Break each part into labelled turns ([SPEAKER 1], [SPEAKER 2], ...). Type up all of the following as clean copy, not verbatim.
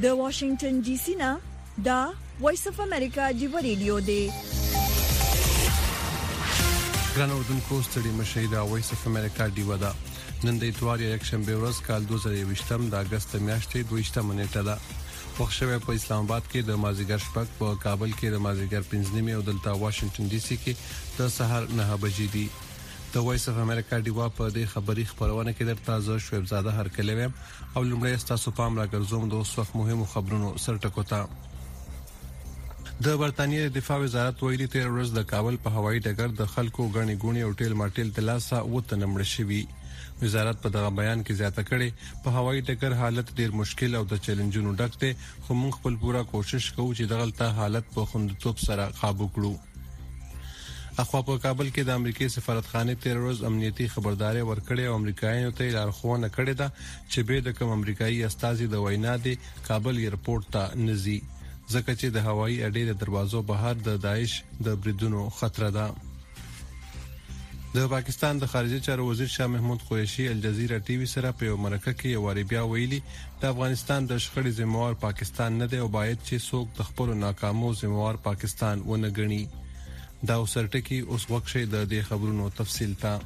[SPEAKER 1] د واشنگټن ډي سي نه دا وایس اف امریکا دی ریډیو دی.
[SPEAKER 2] ګران اردوونکو ستړي مشي دا وایس اف امریکا دی ودا نن د اتوار یکشنبه ورځ کال 2020 د اگست میاشتې 22 نیټه ده. وخت شوی په اسلام آباد کې د مازیګر شپږ، په کابل کې د مازیګر 5 او دلته واشنگټن ډي سي کې د سحر 9 بجې دي. د وایس اف امریکا دی په دې خبري خبرونه کې در تازه شویب زاده هر کلمه او لمړی تاسو پام راګرځوم د اوس وخت مهمو خبرونو سرټکوتا. د برتانیې دفاع وزارت ویلي تیر ورځ د کابل په هوایي ډګر د خلکو غني ګونی او ټیل ماټیل د لاسه وتنمړ شوی. وزارت په دغه بیان کې زیاته کړي په هوایي ډګر حالت ډیر مشکل او د چیلنجونو ډک دی، خو موږ خپل پورا کوشش کوو چې دغه حالت په خوندیتوب سره قابو کړو. اخوا په کابل کې د امریکای سفارتخانه تیر ورځ امنیتي خبرداري ورکړې او امریکایانو ته لارښوونه کړې ده چې به د کوم امریکایي استازي د وینا دی کابل ایرپورټ ته نزي، ځکه چې د هوایي اډې د دروازو بهر د داعش د بریدونو خطر ده. د پاکستان د خارجه چارو وزیر شاه محمود قریشي الجزیره ټي وي سره په مرکه کې یو بیا ویلي د افغانستان د شخړې ذمہوار پاکستان نه دی او باید چې څوک د خپل ناکامو ذمہوار پاکستان ونه ګڼي. دا وسرټکی اوس وخت د دې خبرونو تفصیل ته.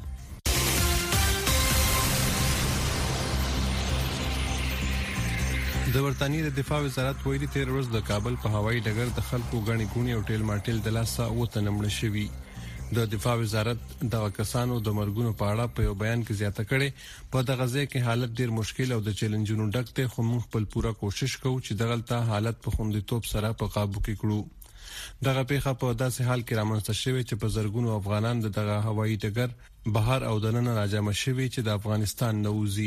[SPEAKER 2] د برتانیې د دفاع وزارت ویلي تیر ورځ د کابل په هوایي ډګر د خلکو غني ګونی او ټیل ماټیل د لاسه وتنمړ شوی. د دفاع وزارت د کسانو د مرګونو په اړه په یو بیان کې زیاته کړي په دغه ځای کې حالت ډیر مشکل او د چیلنجونو ډک دی، خو موږ خپل پورا کوشش کوو چې دغه حالت په خوندیتوب سره په قابو کې کړو. دغه پیښه په داسې حال کې رامنځته شوې چې په زرګونو افغانان دغه هوایي ډګر بهر او دننه راجمع شوي چې د افغانستان نوځي.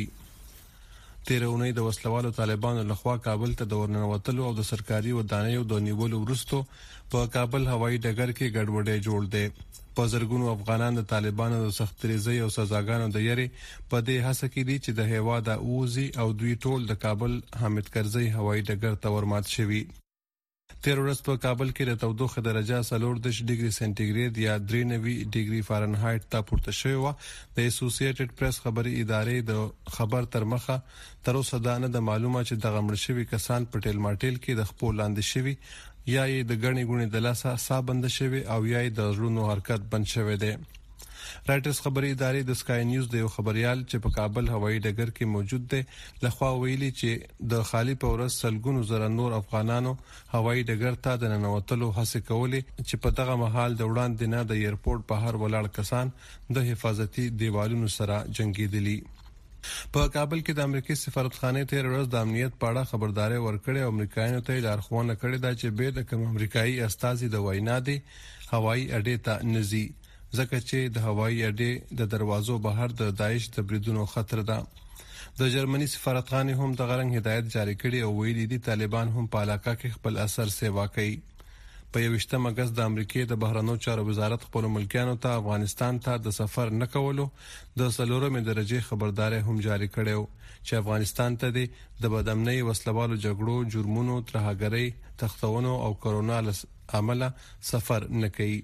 [SPEAKER 2] تیر اونۍ د وسلوالو طالبانو لخوا کابل ته د ورننوتلو او د سرکاري ودانیو د نیولو وروسته په کابل هوایي ډګر کې ګډوډي جوړ دی. په زرګونو افغانان د طالبانو د سختریزۍ او سزاګانو د یری په دې هڅه کې دي چې د هوا د اوزي او دوی ټول د کابل حامد کرزي هوایي ډګر ته ورمات شوي. تیر ورځ په کابل کې د تودوخه درجه 40 ډیګري سنټیګریډ یا 93 ډیګري فارنهایت ته پورته شوی و. د اسوسییټډ پریس خبري ادارې د خبر تر مخه تر اوسه دا نه د معلومه چې د غمړ شوی کسان په ټیل ماټیل کې د خپل لاندې شوی یا یې د غني ګونی د لاسه صابند شوی او یا یې د زړونو حرکت بند شوی دی. رائټرز خبري ادارې د سکای نیوز د یو خبريال چې په کابل هوایي ډګر کې موجود دی لخوا ویلي چې د خالی په ورځ سلګونو زره نور افغانانو هوایي ډګر ته د ننوتلو هڅه کولې چې په دغه مهال د وړاندې نه د ایرپورټ بهر ولاړ کسان د حفاظتي دیوالونو سره جنگیدلي. په کابل کې د امریکای سفارتخانه تیر ورځ د امنیت په اړه خبرداري ورکړې او امریکایانو ته لارښوونه کړې ده چې به د کوم امریکایي استازي د وینا دی هوایي اډې ته نزي، ځکه چې د هوایي اډې د دروازو بهر د داعش د بریدونو خطر ده. د جرمني سفارتخانه هم د غرنګ هدایت جاری کړي او ویلي دي طالبان هم په علاقه کې خپل اثر سیوا کوي. په 28 اگست د امریکای د بهرنیو چارو وزارت خپل ملکیانو ته افغانستان ته د سفر نه کولو د 4مې درجه خبرداري هم جاری کړو چې افغانستان ته د بدامنۍ وسلوالو جګړو، جرمونو، ترهګرۍ، تختونو او کرونا عمله سفر نه کوي.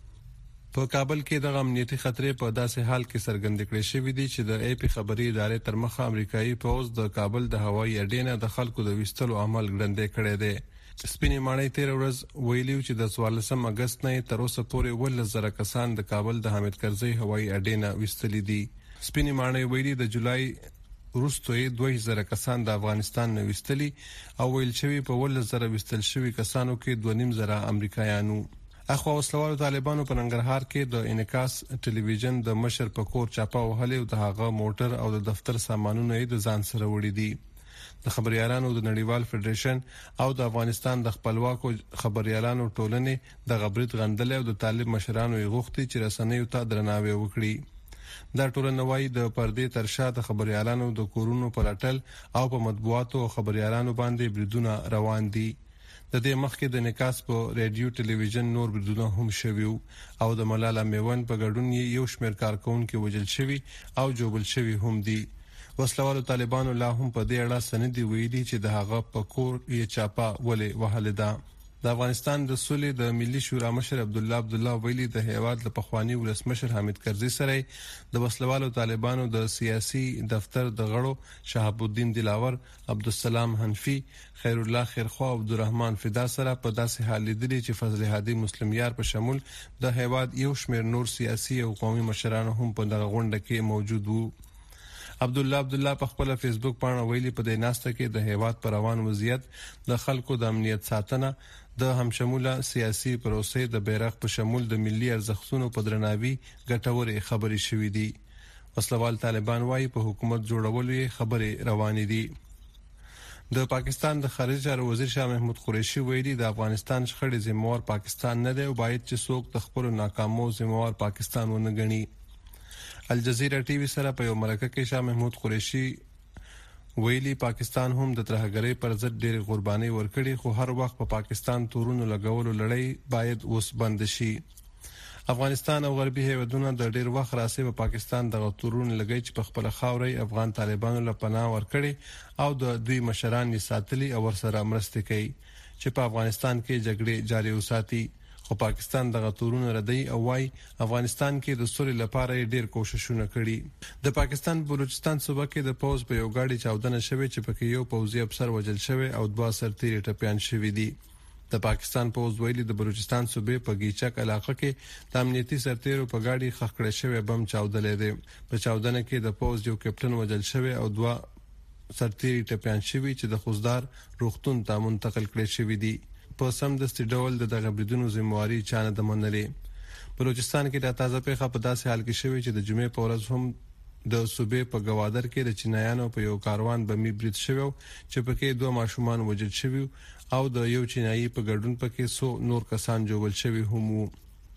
[SPEAKER 2] په کابل کې د امنیتي خطرې په داسې حال کې څرګند کړي شوې دي چې د ای پی خبري ادارې تر مخه امریکایي پوز د کابل د هوایي اډې نه د خلکو د وستلو عمل ګړندې کړی دی. سپینې ماڼۍ تیر ورځ ویلیو چې د 14 اگست نه تر اوسه پورې 1,000 کسان د کابل د حامد کرزي هوایي اډې نه وستلي دي. سپینې ماڼۍ ویلي د جولای وروسته 2000 کسان د افغانستان نه وستلي او ویل شوی په 1,000 وستل شوی کسانو کې 2,500 امریکایانو. اخوا وسلوالو طالبانو په ننګرهار کې د انعکاس ټلویزیون د مشر په کور چاپه وهلې او د هغه موټر او د دفتر سامانونه یې د ځان سره وړي دي. د خبريالانو د نړیوال فدریشن او د افغانستان د خپلواکو خبريالانو ټولنې د غبرت غندل او د طالب مشرانو یې غوښتي چې رسنیو ته درناوی وکړي. دا ټولنه وايي د پردې ترشا د خبريالانو د کورونو پرټل او په مطبوعاتو او خبريالانو باندې بریدونه روان دي. د دې مخکې د نکاس په رادیو ټلویزیون نور بریدونه هم شوي او د ملاله میوند په ګډون یو شمېر کارکونکو وژل شوي او جوړل شوي هم دي. وسلوالو طالبانو لا هم په دې اړه سندې ویلي چې د هغه په کور یې چاپه ولې وهل ده. د افغانستان د سولې د ملي شورا مشر عبدالله ویلي د هیواد له پخوانی ولسمشر حامد کرزي سره د وسلوالو طالبانو د سیاسي دفتر د غړو شهاب الدین دلاور، عبدالسلام حنفي، خیر الله خیرخوا او عبدالرحمن فدا سره په داسې حال لیدلي چې فضل هادي مسلم یار په شمول د هیواد یو شمېر نور سیاسي او قومي مشران هم په دغه غونډه کې موجود وو. عبدالله په خپل فیسبوک باندې ویلي په دې ناسته کې د هیواد پر روان وضعیت، د خلکو د امنیت ساتنه، د همشموله سیاسي پروسې د بیرغ په شمول د ملي ارزښتونو په درناوي ګټورې خبرې شوې دي. وسلوال طالبان وايي په حکومت جوړولو یې خبرې روانې دي. د پاکستان د خارجه چارو وزیر شاه محمود قریشي ویلي د افغانستان شخړې ذمہوار پاکستان نه دی او باید چې څوک د خپل ناکامو ذمہوار پاکستان ونه ګڼي. الجزیره ټي وي سره په یو مرکه کې شاه محمود قریشي ویلي پاکستان هم د ترهګرۍ پر ضد ډېر قرباني ورکړي، خو هر وخت په پاکستان تورونو لګولو لړۍ باید اوس بند شي. افغانستان او غربي هیوادونه د ډېر وخت راځي په پاکستان د تورونو لګي چې په خپل خاوري افغان طالبانو له پناه ورکړي او د دوی مشران یې ساتلي او ورسره مرسته کوي چې په افغانستان کې جګړې جاري وساتي. خو پاکستان دغه تورونه ردی او وايي افغانستان کې د سولې لپاره ډېر کوششونه کړي. د پاکستان بلوچستان صوبه کې د پوز په یو گاډي چاودنه شوې چې پکې یو پوځي افسر وژل شوی او 2 سرتیري ټپيان شوي دي. د پاکستان پوز ویلي د بلوچستان صوبې په گیچک علاقه کې د امنیتي سرتیرو په گاډي خښ کړی شوی بم چاودلې دی. په چاودنه کې د پوز یو کپټن وژل شوی او 2 سرتیري ټپيان شوي چې د خوزدار روغتون ته منتقل کړي شوی دي. په سمدستي ډول دغه بریدونو ذمہواری چانه د منلې. بلوچستان کې د تازه پیښه په داسې حال کې شوی چې د جمعې په ورځ هم د صوبې په گوادر کې د چینایانو په یو کاروان بمي برید شوی چې پکې 2 ماشومان وژل شوي او د یو چینایي په ګډون پکې 100 نور کسان جوړل شوي هم وو.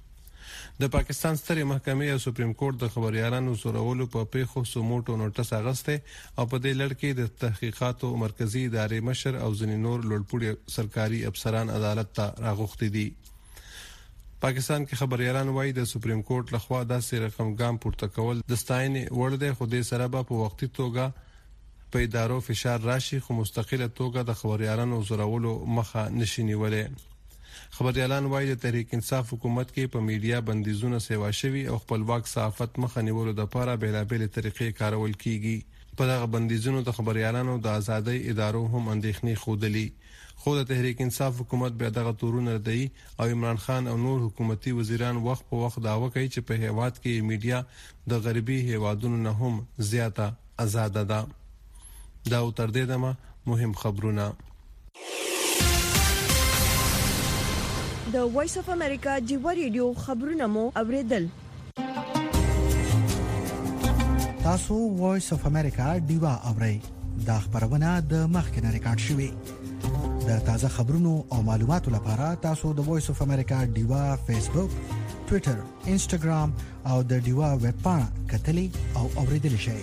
[SPEAKER 2] د پاکستان سترې محکمې او سپریم کورټ د خبريالانو زورولو په پیښو سموټو نوټس اغسته او په دې لړ کې د تحقیقاتو مرکزی ادارې مشر او ځینې نور لوړپوړي سرکاري افسران عدالت ته راغوښتي دي. پاکستان کې خبريالان وايي د سپریم کورټ لخوا داسې رقم ګام پورته کول د ستاینې وړ دی، خو د سره په وختي توګه په ادارو فشار راشي، خو مستقله توګه د خبريالانو زورولو مخه نشي نیولې. خبريالان وايي د تحریک انصاف حکومت کې په میډیا بندیزونه سیوا شوي او خپلواک صحافت مخه نیولو لپاره بیلابېل طریقې کارول کیږي. په دغه بندیزونو د خبريالانو د ازادۍ ادارو هم اندېښنې خوده. خو د تحریک انصاف حکومت به دغه تورونه ردی او عمران خان او نور حکومتي وزیران وخت په وخت داوا کوي چې په هیواد کې میډیا د غربي هیوادونو نه هم زیاته آزاد ده. دا تر دې دمه مهم خبرونه.
[SPEAKER 1] د وایس اف امریکا جیو ریډیو خبرونه مو اوریدل.
[SPEAKER 3] تاسو وایس اف امریکا دیوا اورئ. دا خبرونه د مخکنه ریکارډ شوې. د تازه خبرونو او معلوماتو لپاره تاسو د وایس اف امریکا دیوا فیسبوک، ټوئیټر، انسټاګرام او د دیوا ویب پاڼه کتلی او اوریدل شئ.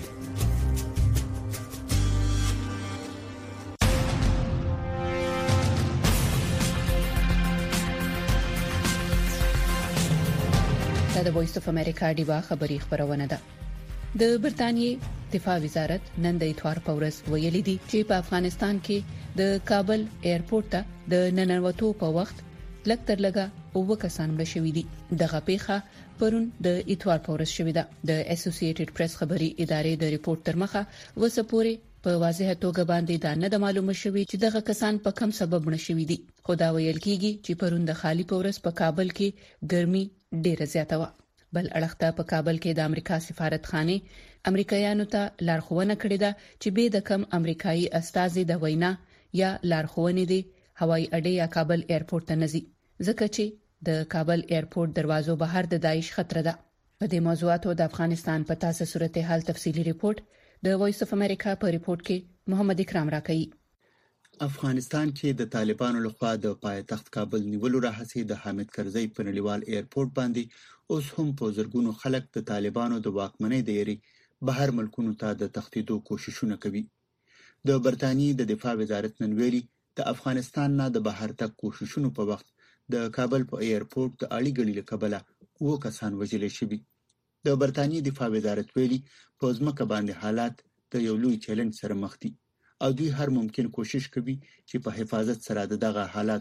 [SPEAKER 4] د وایس اف امریکا دیوا خبری خبرونه ده. د برتانیې دفاع وزارت نن د اتوار په ورځ ویلي دي چې په افغانستان کې د کابل ایرپورټ ته د ننوتو په وخت لږ تر لږه 9 کسان مړه شوي دي. دغه پیښه پرون د اتوار په ورځ شوې ده. د اسوسییټډ پریس خبري ادارې د ریپورت تر مخه وسپوري په واضح توګه باندې دا نه معلومه شوې چې دغه کسان په کوم سبب مړه شوي دي. خو دا ویل کیږي چې پرون د خالی په ورځ په کابل کې ګرمي ډیره زیاته و. بل اړخته په کابل کې د امریکا سفارتخانه امریکایانو ته لارښوونه کړې ده چې به د کم امریکایي استازي د وینا یا لارښوونې دي هوایي اډې یا کابل ایرپورټ ته نزي، ځکه چې د کابل ایرپورټ دروازو بهر د داعش خطر ده. په دې موضوعاتو د افغانستان په تاسو صورتحال تفصیلی ریپورت د وایس اف امریکا په ریپورت کې محمد اکرام راکړي.
[SPEAKER 5] افغانستان کې د طالبانو لخوا د پایتخت کابل نیولو راهڅې د حامد کرزي په نړیوال ایرپورټ باندې اوس هم په زرګونو خلک د طالبانو د واکمنۍ د یری بهر ملکونو ته د تښتیدو کوششونه کوي. د برتانیې د دفاع وزارت نن ویلي د افغانستان نه د بهر تګ کوششونو په وخت د کابل په ایرپورټ د اړې ګړې له کبله 9 کسان وژل شوي. د برتانیې دفاع وزارت ویلي په ځمکه باندې حالات د یو لوی چیلنج سره مخ دي او دوی هر ممکن کوشش کوي چې په حفاظت سره دغه حالاتو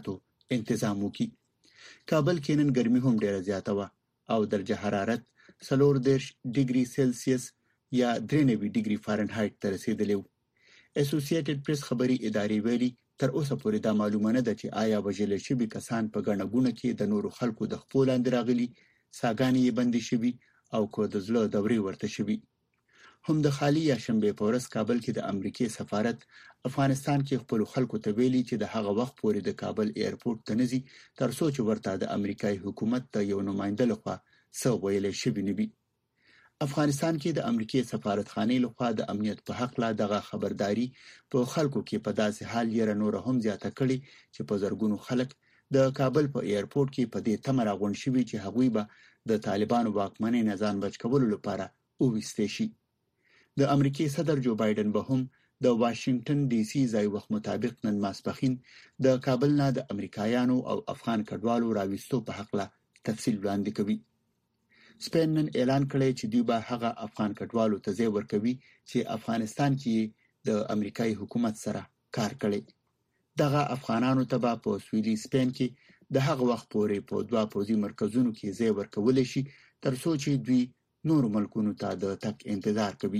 [SPEAKER 5] تنظیم وکړي. کابل کې نن ګرمي هم ډیره زیاته وه او درجه حرارت 40 ډیګري سلسیس یا 93 ډیګري فارنهایت ته رسیدلی و. اسوسییټډ پریس خبري ادارې ویلي تر اوسه پورې دا معلومه نه ده چې آیا وژل شوي کسان په ګڼه ګوڼه کې د نورو خلکو د خپو لاندې راغلي، څاګانې یې بندې شوي او کو د زړه دورې ورته شوي. هم د خالي یا شنبه په ورځ کابل کې د امریکای سفارت افغانستان کې خپل خلکو ته ویلي چې د هغه وخت پورې د کابل ایرپورټ ته نزي تر څو چې ورته د امریکای حکومت ته یو نماینده لخوا څه ویل شوی نه وي. افغانستان کې د امریکای سفارتخانې لخوا د امنیت په حق لا دغه خبرداري په خلکو کې په داسې حال یې نور هم زیاته کړي چې په زرګونو خلک د کابل په ایرپورټ کې په دې تمه راغونډ شوي چې هغوی به د طالبانو واکمنۍ نه ځان بچ کولو لپاره وویستې شي. د امریکای صدر جو بایدن به هم د واشنگټن ډي سي ځای وخت مطابق نن ماسپښین د کابل نه د امریکایانو او افغان کډوالو راوستو په حق لا تفصیل وړاندې کوي. سپین نن اعلان کړی چې دوی به هغه افغان کډوالو ته ځای ورکوي چې افغانستان کې د امریکای حکومت سره کار کړي. دغه افغانانو ته به په سویلي سپین کې د هغه وخت پورې په دوه پوځي مرکزونو کې ځای ورکول شي تر څو چې دوی نور ملکونو ته د تک انتظار کوي.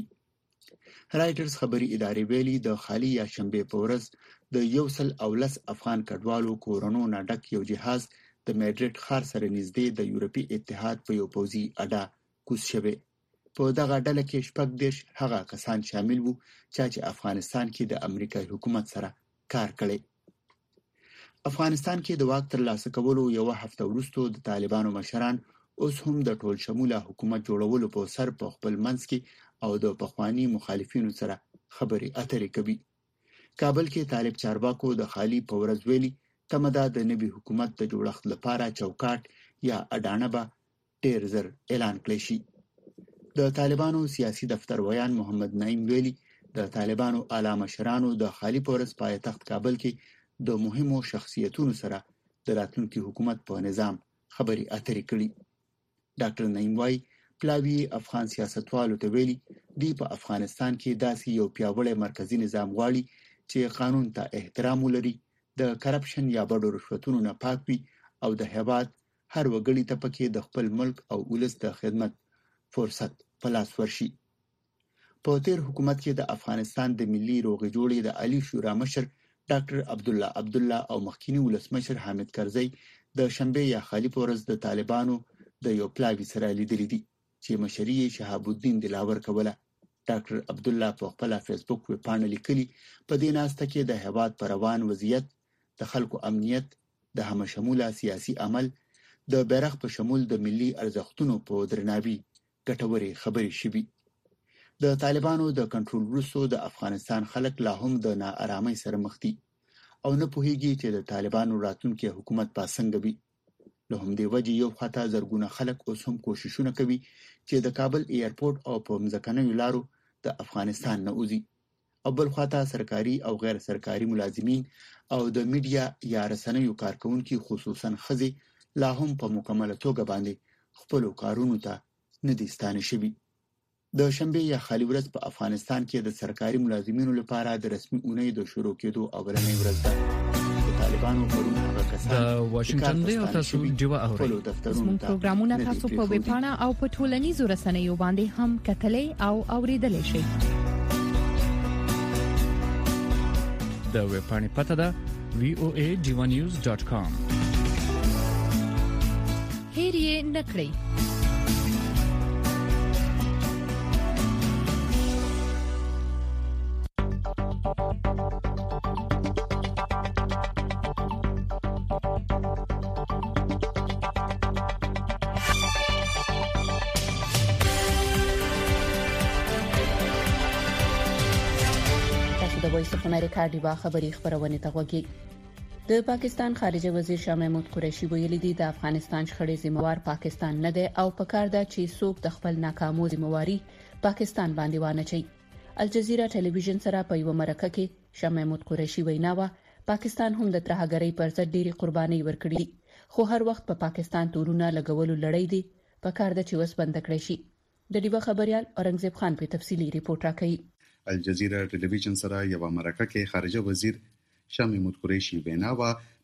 [SPEAKER 5] رایټرز خبري ادارې ویلي د خالي یا شنبه په ورځ د 110 افغان کډوالو کورونو نه ډک یو جهاز د میډریډ ښار سره نږدې د یورپی اتحاد په یو پوځي اډه کوز شوی. په دغه ډله کې 14 هغه کسان شامل وو چې افغانستان کې د امریکای حکومت سره کار کړي. افغانستان کې د واک ترلاسه کولو یو هفته وروسته د طالبانو مشران اوس هم د ټول شموله حکومت جوړولو په سر په خپل منځ کې او د پخوانی مخالفینو سره خبرې اترې کوي. کابل کې طالب چارواکو د خالي په ورځ ویلي تمدا د نوي حکومت د جوړښت لپاره چوکاټ یا اډانه به ډیر زر اعلان کړي شي. د طالبانو سیاسي دفتر ویان محمد نعیم ویلي د طالبانو اعلی مشرانو د خالي په ورځ پایتخت کابل کې د مهمو شخصیتونو سره د راتلونکي حکومت په نظام خبرې اترې کړي. ډاکټر نعیم وايي پلاوی افغان سیاستوالو ته ویلي دی په افغانستان کې داسې یو پیاوړی مرکزی نظام غواړي چې قانون ته احترام ولري، د کرپشن یا بډو رشوتونو نه پاک وي او د هیواد هر وګړي ته پکې د خپل ملک او ولس د خدمت فرصت په لاس ورشي. په تیر حکومت کې د افغانستان د ملي روغې جوړې د عالی شورا مشر ډاکټر عبدالله او مخکینی ولسمشر حامد کرزی د شنبه یا خالي په ورځ د طالبانو د یو پلاوی سره لیدلې دي چې مشري شهاب الدین دلاور کوله. ډاکټر عبدالله په خپل فیسبوک ویبپاڼه لیکلي په دې ناسته کې د هیواد پر روان وضعیت، د خلکو امنیت، د همشموله سیاسي عمل، د بیرغ په شمول د ملي ارزښتونو په درناوي ګټورې خبرې شوي. د طالبانو د کنټرول وروسته د افغانستان خلک لا هم د ناارامۍ سره مخ دي او نه پوهیږي چې د طالبانو راتلونکي حکومت به څنګه وي. له همدې وجې یو خطا زرګونه خلک اوس هم کوششونه کوي چې د کابل ایرپورټ او په مځکنیو لارو د افغانستان نه وځي، او بل خطا سرکاري او غیر سرکاري ملازمین او د میډیا یا رسنیو کارکونکي خصوصا ښځې لا هم په مکمله توګه باندې خپل کارونو ته نه دي ستانه شوي. د شنبه یا خالي ورځ په افغانستان کې د سرکاري ملازمینو لپاره د رسمي اونۍ د شروع کېدو اولنۍ ورځ ده. طالبانو پرون هغه کسان
[SPEAKER 6] د واشنگټن دی او تاسو ډیوا اورئ.
[SPEAKER 7] زموږ پروګرامونه تاسو په ویب پاڼه او په ټولنیزو رسنیو باندې هم کتلې او اوریدلې شئ.
[SPEAKER 6] د ویب پاڼې پته ده voa.divanews.com.
[SPEAKER 7] هیر یې نکړئ.
[SPEAKER 4] وایس اف امریکا دیوا خبری خبرونه ته وګورئ. د پاکستان خارجه وزیر شاه محمود قریشي ویلي دی د افغانستان شخړې ذمہوار پاکستان نه دی او پکار ده چې څوک د خپل ناکامو ذمہواری پاکستان باندې وانه چي. الجزیره ټلویزیون سره په یو مرکه کې شاه محمود قریشي وینا پاکستان هم د ترهګرۍ پر ضد ډېری قرباني ورکړي خو هر وخت په پاکستان تورونه لګولو لړۍ دی پکار ده چې وس بند کړی شي. د دیوا خبريال اورنګزیب خان په تفصیلی ریپورت راکړي.
[SPEAKER 8] الجزیره ټلویزیون سره یو مرکه کې خارجه وزیر شاه محمود قریشي وینا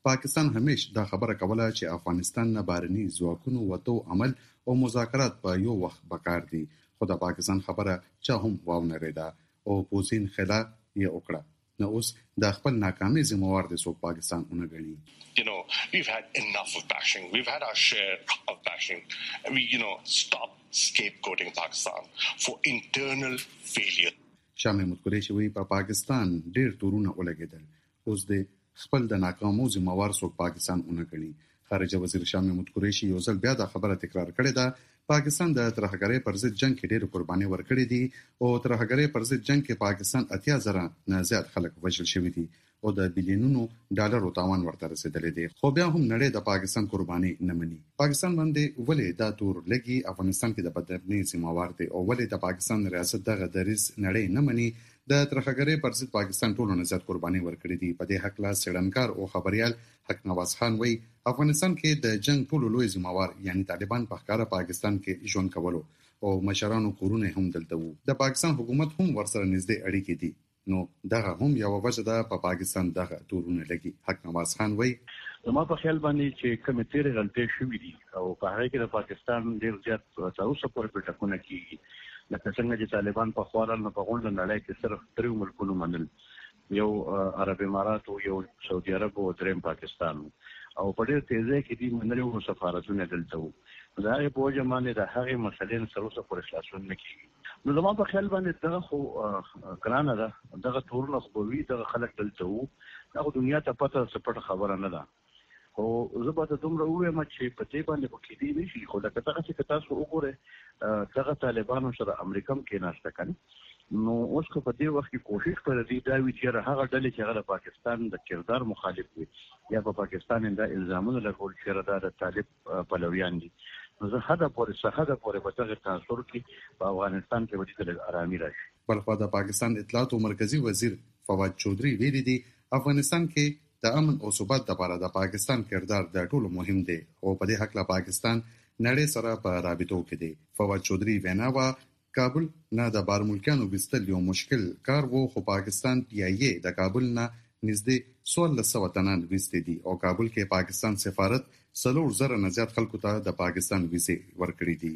[SPEAKER 8] پاکستان همیشه دا خبره کوله چې افغانستان نه بارني ځواکونو وټو عمل او مذاکرات په یو وخت بکار دي خو د پاکستان خبره چا هم واونه ریدا او پوزین خلا یې وکړه نو اوس د خپل ناکامۍ ذمہوار دي سو پاکستان اونګړي.
[SPEAKER 9] We've had enough of bashing. We've had our share of bashing. We stop scapegoating Pakistan for internal failure.
[SPEAKER 8] شاه محمود قریشي وی په پاکستان ډېر تورونه ولګیدل اوس د خپل د ناکامو ذمہوار سو پاکستان اونګړي. خارجه وزیر شاه محمود قریشي یو ځل بیا دا خبره تکرار کړې ده پاکستان د ترهګرۍ پر ضد جنگ کې ډېر قرباني ورکړې دي او ترهګرۍ پر ضد جنگ کې پاکستان 80,000 نه زیات خلک وژل شوي دي او د بلینونو ډالرو تاوان ورته رسیدلې دي خو بیا هم نړۍ د پاکستان قرباني نه مني. پاکستان باندې ولې دا تور لګي افغانستان کې د بدبني ذمہوار دي او ولې د پاکستان ریاست دغه دریز نړۍ نه مني د ترهګرۍ پر ضد پاکستان ټولو نه زیات قرباني ورکړې دي. په دې حق لا سړنکار او خبريال حق نواز خان وی افغانستان کې د جنگ ټولو لوی ذمہوار یعنی طالبان په ښکارا پاکستان کې ژوند کولو او مشرانو کورونه هم دلته وو. د پاکستان حکومت هم ورسره نږدې اړیکې دي نو دغه هم یو وجه ده په پاکستان دغه تورونه لګي. حق نواز خان وی
[SPEAKER 10] زما په خیال باندې چې کومې تیرې غلطۍ شوې دي او په هغه کې د پاکستان ډېر زیات تاسو پورې پټکونه کیږي لکه څنګه چې طالبان په خوارل نه په غونډه نړۍ کې صرف درې ملکونو منل یو عرب امارات او یو سعودي عرب او دریم پاکستان او په ډېر تیزه کې دي منلو سفارتونه دلته وو. دا یې په وجه باندې د هغې مسلې سره پورې خلاصون نه کیږي. نو زما په خیال باندې دغه خو ګرانه ده دغه تورونه خو وی دغه خلک دلته وو دا دنیا ته پته سپټ خبره نه ده خو زه به دومره وایم چې په دې باندې په کې دی نشي خو دا کته چې تاسو وګوره دغه طالبانو سره امریکا کې ناشته کړي نو اوس په دې وخت کې کوشش کړی دا وی چې هغه ډلې چې هغه پاکستان د کردار مخالف وي یا په پاکستان د الزامونو لګول چې د طالب پلویان دي نو زه هدا پورې په دغه تاثیر کې په افغانستان کې وړي د آرامي راشي.
[SPEAKER 8] بلخو د پاکستان اطلاعات او مرکزی وزیر فواد چودري ویلي دي افغانستان کې د امن او ثبات لپاره د پاکستان کردار د ټولو مهم دی او په دې حق لا پاکستان نړۍ سره په رابطو کې دی. فواد چودري وینا کابل نه د بارملکانو بستل یو مشکل کار وو خو پاکستان یې د کابل نه نږدې 1600 تنان وستې دي او کابل کې پاکستان سفارت 3,000 نه زیات خلکو ته د پاکستان ویزې ورکړي دي.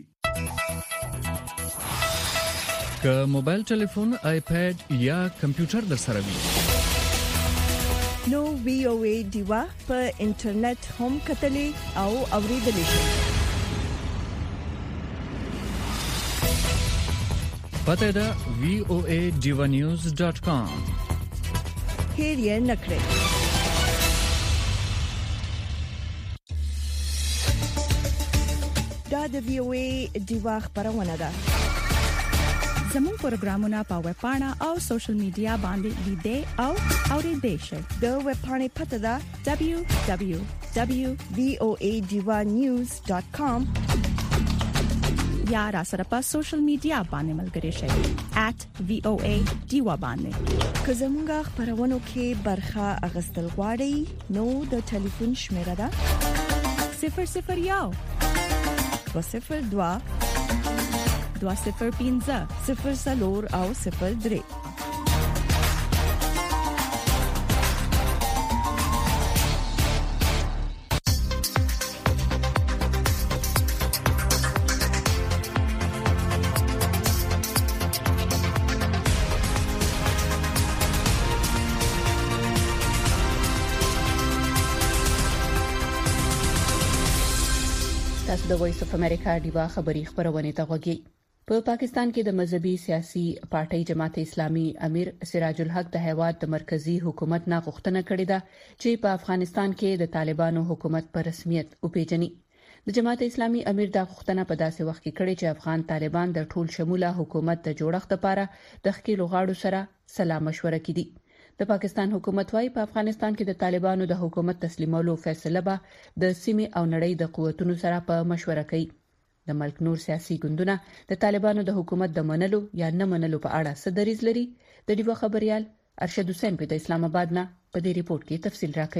[SPEAKER 6] که موبایل ټلیفون آیپاد یا کمپیوټر در سره وي
[SPEAKER 1] نو VOA دیوا په انټرنیټ هم کتلې او اوریدلې شئ.
[SPEAKER 6] پته ده voadivanews.com
[SPEAKER 1] هیر یې نکړئ. دا د VOA دیوا خبرونه ده.
[SPEAKER 7] زموږ پروګرامونه په ویب پاڼه او سوشل میډیا باندې لیدئ او اوریدئ شئ.
[SPEAKER 1] د ویب پاڼې پته ده www.voadivanews.com
[SPEAKER 7] یا را سره په سوشل میډیا باندې ملګري شئ @voadiva باندې.
[SPEAKER 1] که زموږ خبرونه کې برخه اغستل غواړئ نو د ټلیفون شمیره ده
[SPEAKER 7] 001
[SPEAKER 1] 202
[SPEAKER 7] 205
[SPEAKER 1] 00 او 03.
[SPEAKER 4] د وایس اف امریکا دیوا خبری خبرونه ته وګورئ. په پاکستان کې د مذهبي سیاسي پارټي جماعت اسلامي امیر سراج الحق د هیواد د مرکزی حکومت نه غوښتنه کړې ده چې په افغانستان کې د طالبانو حکومت په رسمیت وپیژني. د جماعت اسلامي امیر د غوښتنه په داسې وخت کې کړې چې افغان طالبان د ټول شموله حکومت د جوړښت لپاره د ښکېلو غاړو سره سلا مشوره کړي. د پاکستان حکومت وايي په افغانستان کې د طالبانو د حکومت تسلیمولو فیصله به د سیمې او نړۍ د قوتونو سره په مشوره کوي. د ملک نور سیاسي ګوندونه د طالبانو د حکومت د منلو یا نه منلو په اړه څه دریځ لري. د دیو خبريال ارشد حسین په اسلام آباد نه په دې ریپورت کې تفصیل راکړي.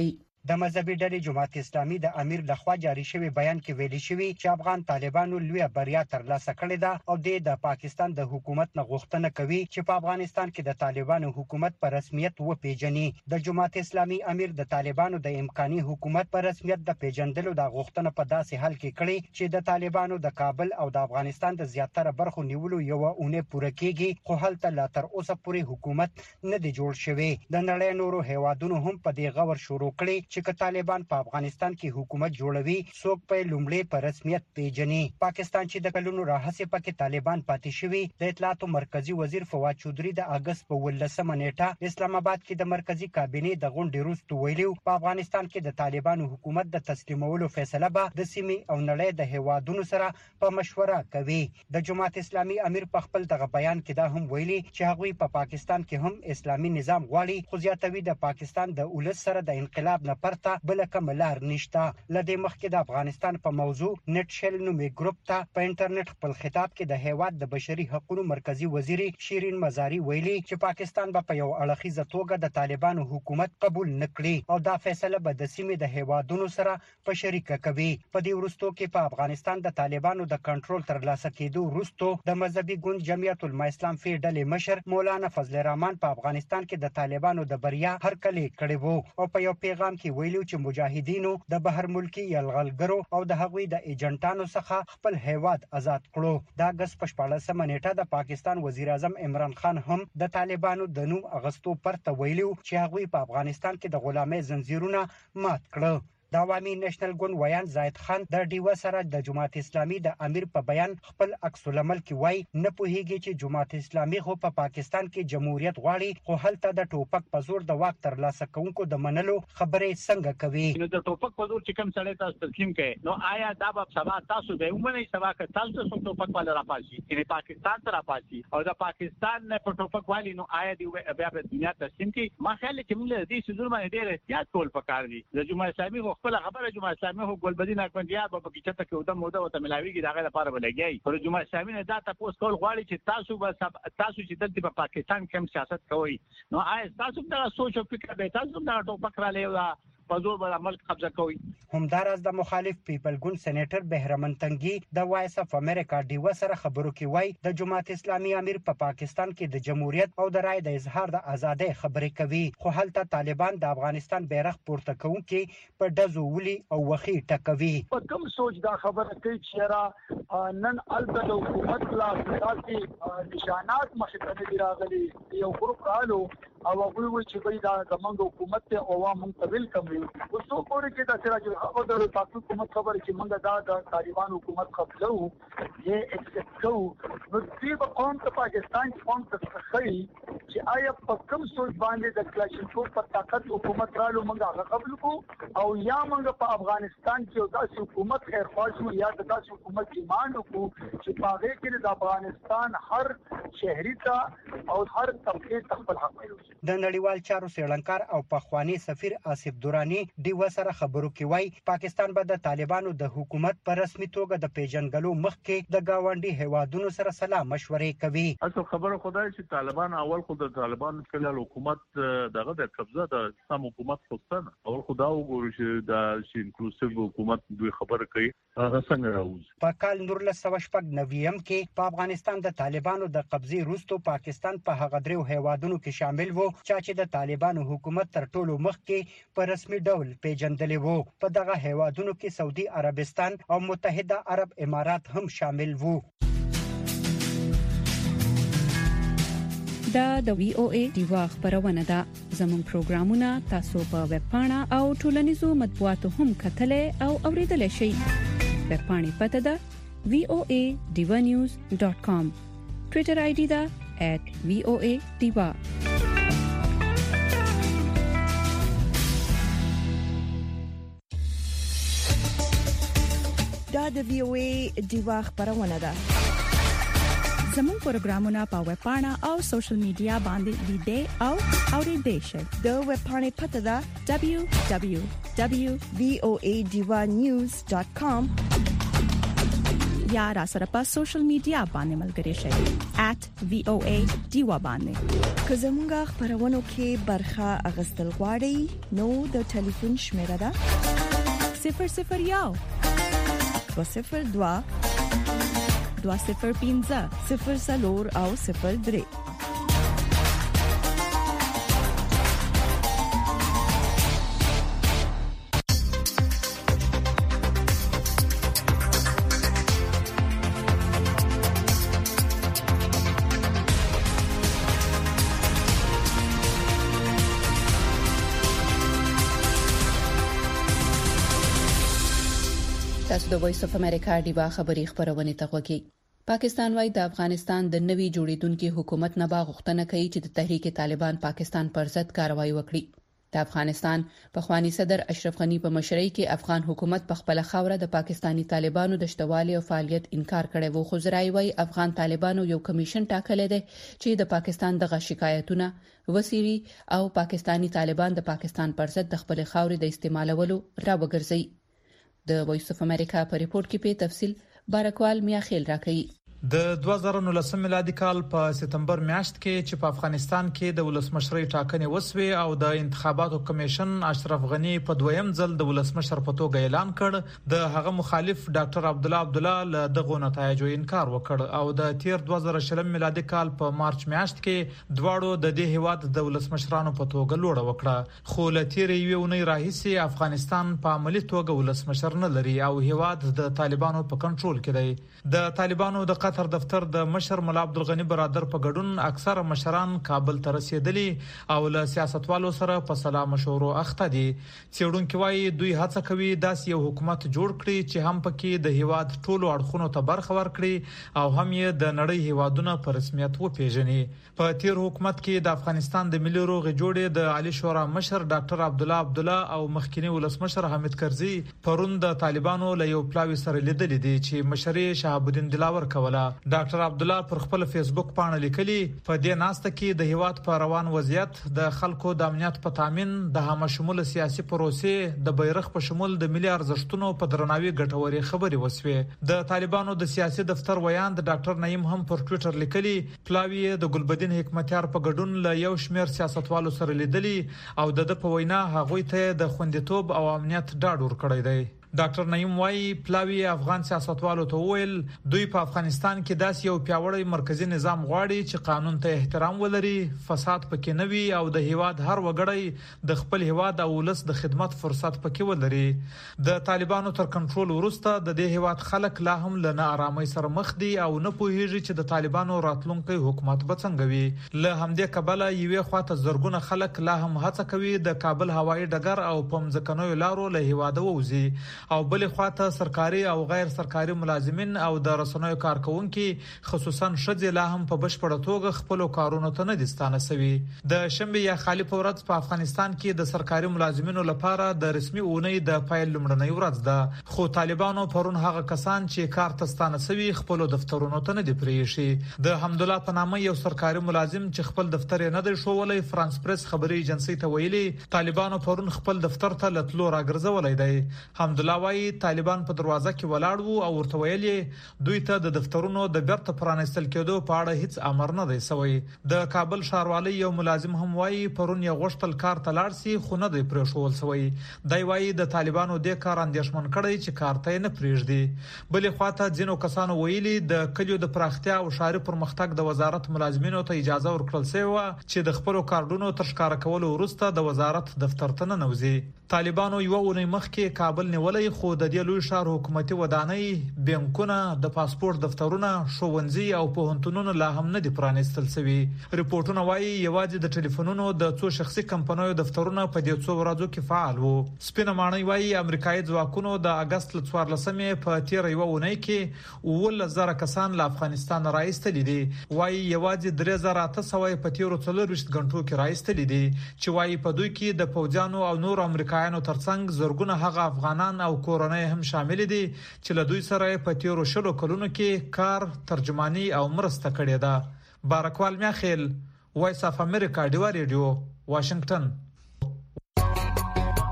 [SPEAKER 11] د مذهبي ډلې جماعت اسلامي د امیر لخوا جاری شوی بیان کې ویلي شوی چې افغان طالبانو لوی بریا ترلاسه کړې ده او د پاکستان د حکومت نه غوښتنه کوي چې په افغانستان کې د طالبانو حکومت په رسمیت وپیژني. د جماعت اسلامي امیر د طالبانو د امکاني حکومت په رسمیت د پیژندلو د غوښتنه په داسې حال کې کړې چې د طالبانو د کابل او د افغانستان د زیاتره برخو نیولو یو اونۍ پوره کیږي، خو هلته لا تر اوسه پورې حکومت نه دی جوړ شوی. د نړۍ نورو هیوادونو هم په دې غور شروع کړي چې که طالبان په افغانستان کې حکومت جوړوي څوک په لومړی په رسمیت پیژني. پاکستان چې د کلونو راهیسې پکې طالبان پاتې شوی، د اطلاعاتو مرکزی وزیر فواد چودري د اگست په 18 نیټه اسلام آباد کې د مرکزی کابینې د غونډې وروسته ویلي په افغانستان کې د طالبانو حکومت د تسلیمولو فیصله به د سیمې او نړۍ د هیوادونو سره په مشوره کوي. د جماعت اسلامي امیر په خپل دغه بیان کې دا هم ویلي چې هغوی په پاکستان کې هم اسلامي نظام غواړي، خو زیاتوي د پاکستان د ولس سره د انقلاب نه پرته بل کوم لار نشته. لدې مخکې د افغانستان په موضوع نت شل نومي ګروپ ته په انټرنیټ خپل خطاب کې د هیواد د بشري حقوقو مرکزی وزیر شیرین مزاری ویلي چې پاکستان به په یو اړخیزه توګه د طالبانو حکومت قبول نکړي او دا فیصله به د سیمې د هیوادونو سره په شریکه کوي. په دې وروستو کې په افغانستان د طالبانو د کنټرول ترلاسه کېدو وروسته د مذهبي ګوند جمعیت الاسلام فی ډلې مشر مولانا فضل الرحمن په افغانستان کې د طالبانو د بریا هرکلی کړی وو او په یو پیغام کې ویلو چې مجاهدینو د بهر ملکی یلغلګرو او د هغوی د ایجنټانو څخه خپل هیواد آزاد کړو. د اگست په 14 نیټه د پاکستان وزیر اعظم عمران خان هم د طالبانو د نوم اغستو پرته ویلو چې هغوی په افغانستان کې د غلامۍ زنجیرونه مات کړل. د عوامي نېشنل ګوند ویان زاید خان د ډیوه سره د جماعت اسلامي د امیر په بیان خپل عکس العمل کې وای نه پوهیږي چې جماعت اسلامي خو په پاکستان کې جمهوریت غواړي، خو هلته د ټوپک په زور د واک ترلاسه کوونکو د منلو خبرې څنګه کوي.
[SPEAKER 12] نو د ټوپک په زور چې کوم سړی تاسو تسلیم کړي، نو آیا دا به سبا تاسو به ومنئ سبا که تاسو څو ټوپک والا راپاسي چې پاکستان ته راپاسي او د پاکستان نه په ټوپک والی نو آیا دی بیا په دنیا تسلیم کړي؟ ما خیال چې موږ دې سيزور باندې ډېر احتیاط کول پکار دي. د جماعت اسلامي خپل خبره جماعت اسلامي خو ګلبدین اکمنډیا په کې چته کې ودم موده وته ملاویږي دغه لپاره ولګي. پر جماعت اسلامي نه دا تاسو کول غواړي چې تاسو چې دلته په پاکستان کې سیاست کوي، نو آیا تاسو دا سوچ او فکر به تاسو دا ټوپک را لېوا په زور بل عمل قبضه کوي.
[SPEAKER 11] همداراز د مخالف پیپل ګوند سېنیټر بهرمن تنګي د وایس اف امریکا ډیو سره خبرو کې وای د جماعت اسلامي امیر په پاکستان کې د جمهوریت او د رائے د اظهار د ازادۍ خبرې کوي، خو هلته طالبان د افغانستان بیرغ پورته کوونکي په دزو ولي او وخی ټکوي.
[SPEAKER 13] په کوم سوچ دا خبره کوي چې را نن البته د حکومت لا ساتي نشانات مخې ته راغلي یو ګروپ رالو او هغه وی چې دا زمونږ حکومت ته عوام منتقل کوي. وسو پورې کې د سراج الحق د پاکستان حکومت خبره چې موږ دا د طالبان حکومت قبلو یې اکسپټ کوو، نو دې په قوم ته پاکستان قوم ته خي چې آیا په کوم سوچ باندې د کلاشینکوف په طاقت حکومت رالو موږ هغه قبول کو او یا موږ په افغانستان کې داسې حکومت خیر خواهشو یا داسې حکومت ایمان وکړو چې په هغه کې د افغانستان هر شهري ته او هر طبقه خپل حق وي.
[SPEAKER 11] د نړیوال چارو سیړنکار او پخوانی سفیر آصف دورانی ډیو سره خبرو کې وای پاکستان به د طالبانو د حکومت پر رسمي توګه د پیژنګلو مخکې د گاونډي هیوادونو سره سلا مشورې کوي.
[SPEAKER 14] اصل خبره خدای چې طالبان اول خو د طالبان کله حکومت دغه د قبضه د اسلام حکومت خوستنه اول خدا وګوري چې د انکلوسیو حکومت دوی خبره کوي هغه څنګه راوځي.
[SPEAKER 11] په کال 1999 کې په افغانستان د طالبانو د قبضې وروسته پاکستان په هغه درو هیوادونو کې شامل وو چې د طالبانو حکومت تر ټولو مخکې په رسمي ډول پیژندلې وو. په دغه هیوادونو کې سعودي عربستان او متحده عرب امارات هم شامل وو.
[SPEAKER 4] دا د وی او ای دیوا خبرونه ده. زموږ پروګرامونه تاسو په ویب پاڼه او ټولنیزو مطبوعاتو هم کتلې او اوریدلای شئ. ویب پاڼې پته ده voanews.com. ټوئیټر آی ډي ده @voadiva.
[SPEAKER 1] دا د وی او ای دیوا خبرونه ده.
[SPEAKER 7] زموږ پروګرامونه په ویب پاڼه او سوشل میډیا باندې لیدئ او اوریدئ شئ.
[SPEAKER 1] د ویب پاڼې پته ده www.voadivanews.com
[SPEAKER 7] یا را سره په سوشل میډیا باندې ملګري شئ @VOA ډیوا باندې.
[SPEAKER 1] که زموږه خبرونه کې برخه اغستل غواړئ نو د ټلیفون شمیره ده
[SPEAKER 7] 001
[SPEAKER 1] 202
[SPEAKER 7] 205
[SPEAKER 1] 00 او 03.
[SPEAKER 4] تاسو د وایس اف امریکا ډیوا خبری خبرونه ته غوږی. پاکستان وايي د افغانستان د نوي جوړیدونکو حکومت نه باغښتنه کوي چې د تحریک طالبان پاکستان پر ضد کاروایی وکړي. د افغانستان پخوانی صدر اشرف غنی په مشرۍ کې افغان حکومت په خپل خوره د پاکستانی طالبانو د شتوالي او فعالیت انکار کړی وو، خو زراوی وايي افغان طالبانو یو کمیشن ټاکلی دی چې د پاکستان د شکایتونو وسیري او پاکستانی طالبان د پاکستان پر ضد د خپل خاورې د استعمالولو راوګرځي. د وایس اف امریکا په ریپورت کې په تفصیل بارکوال میاخیل راکړي.
[SPEAKER 15] د 2019 میلادي کال په سپتمبر میاشت کې چې په افغانستان کې د ولسمشرۍ ټاکنې وسوي او د انتخاباتو کمیشن اشرف غنی په دویم ځل د ولسمشر په توګه اعلان کړ، د هغه مخالف ډاکټر عبدالله له دغه نتایجو انکار وکړ او د تیر 2020 میلادي کال په مارچ میاشت کې دواړو د دې هیواد د ولسمشرانو په توګه لوړه وکړه، خو له تیر یوې اونۍ راهیسې افغانستان په عملی توګه ولسمشر نه لري او هیواد د طالبانو په کنټرول کې دی. د طالبانو د قطر دفتر د مشر مولا عبدالغنی برادر په ګډون اکثره مشران کابل ته رسیدلي او له سیاستوالو سره په سلام مشورو اخته دي. څېړونکو وايي دوی هڅه کوي داسې یو حکومت جوړ کړي چې هم پکې د هیواد ټولو اړخونو ته برخه ورکړي او هم یې د نړۍ هیوادونو په رسمیت وپیژني. په تیر حکومت کې د افغانستان د ملي روغې جوړې د عالی شورا مشر ډاکټر عبدالله او مخکینی ولسمشر حامد کرزي پرون د طالبانو له یو پلاوي سره لیدل دي چې مشري شهاب الدین دلاور کوله. ډاکټر عبدالله پر خپل فیسبوک باندې لیکلي په دې ناسته کې د هیواد په روان وضعیت، د خلکو د امنیت په تامین، د همشمول سیاسي پروسې، د بیرغ په شمول د ملي ارزښتونو په درناوي ګټوري خبري وسوي. د طالبانو د سیاسي دفتر ویان د ډاکټر نعیم هم پر ټوئیټر لیکلي پلاوی د ګلبدین حکمتیار په ګډون له یو شمیر سیاستوالو سره لیدلي او د په وینا هغوی ته د خوندیتوب او امنیت ډاډ ورکړی دی. ډاکټر نعیم وايي پلاوی افغان سیاستوالو ته ویل دوی په افغانستان کې داسې یو پیاوړی مرکزی نظام غواړي چې قانون ته احترام ولري، فساد پکې نه وي او د هیواد هر وګړی د خپل هیواد او ولس د خدمت فرصت پکې ولري. د طالبانو تر کنټرول وروسته د دې هیواد خلک لا هم له ناارامۍ سره مخ دي او نه پوهیږي چې د طالبانو راتلونکي حکومت به څنګه وي. له همدې کبله یوې خواته زرګونه خلک لا هم هڅه کوي د کابل هوایي ډګر او په مځکنیو لارو له هیواد ووزي او بلې خواته سرکاري او غیر سرکاري ملازمین او د رسنیو کارکونکو خصوصا ښځې لا هم په بشپړه توګه خپل کارونو ته نه دي ستانه شوي. د شنبه یا خالی په ورځ په افغانستان کې د سرکاري ملازمینو لپاره د رسمي اونۍ د پایل لومړنۍ ورځ ده، خو طالبانو پرون هغه کسان چې کار ته ستانه شوي خپل دفترونو ته نه دي پریښي. د حمدالله په نامه یو سرکاري ملازم چې خپل دفتر نه دی شوولای فرانس پریس خبري ایجنسی ته ویلي طالبانو پرون خپل دفتر ته لټلو راګرځولای دی. حمدالله وايي طالبان په دروازه کې ولاړ وو او ورته ویلي دوی ته د دفترونو د بیرته پرانستل کېدو په اړه هیڅ امر نه دی شوی. د کابل ښاروالۍ یو ملازم هم وايي پرون یې غوښتل کار ته لاړ شي خو نه دی پرېښول شوی. دی وايي د طالبانو د کار اندیشمن کړی چې کار ته نه پریږدي. بلې خواته ځینو کسانو ویلي د کلیو د پراختیا او ښاري پرمختګ د وزارت ملازمینو ته اجازه ورکړل شوی چې د خپل کارډونو تر ښکار کولو وروسته د وزارت دفتر ته نه نوځي. طالبانو یو اونۍ مخکې کابل نیولای خو د دې لوی ښار حکومتي ودانۍ، بانکونه، د پاسپورت دفترونه، ښوونځي او پوهنتونونه لا هم نه دي پرانستل شوي. ریپورتونه وايي یوازې د ټلیفونونو د څو شخصي کمپنیو دفترونه په دې څو ورځو کې فعال وو. سپینه ماڼۍ وايي امریکایي ځواکونو د اگست 14 په تیر یو اونۍ کې 11000 کسان له افغانستان راایستل دي. وايي یوازې 3800 په تیر 24 غنټو کې راایستل دي چې وايي په دوی کې د پوځانو او نور امریکایانو ترڅنګ زرګونه هغه افغانان او کورنۍ هم شامل دي چې له دوی سره په تیرو شلو کلونو کې کار، ترجمانی او مرسته کړې ده. بارکوال میاخیل، وایس اف امریکا ډیوا ریډیو، واشنگټن.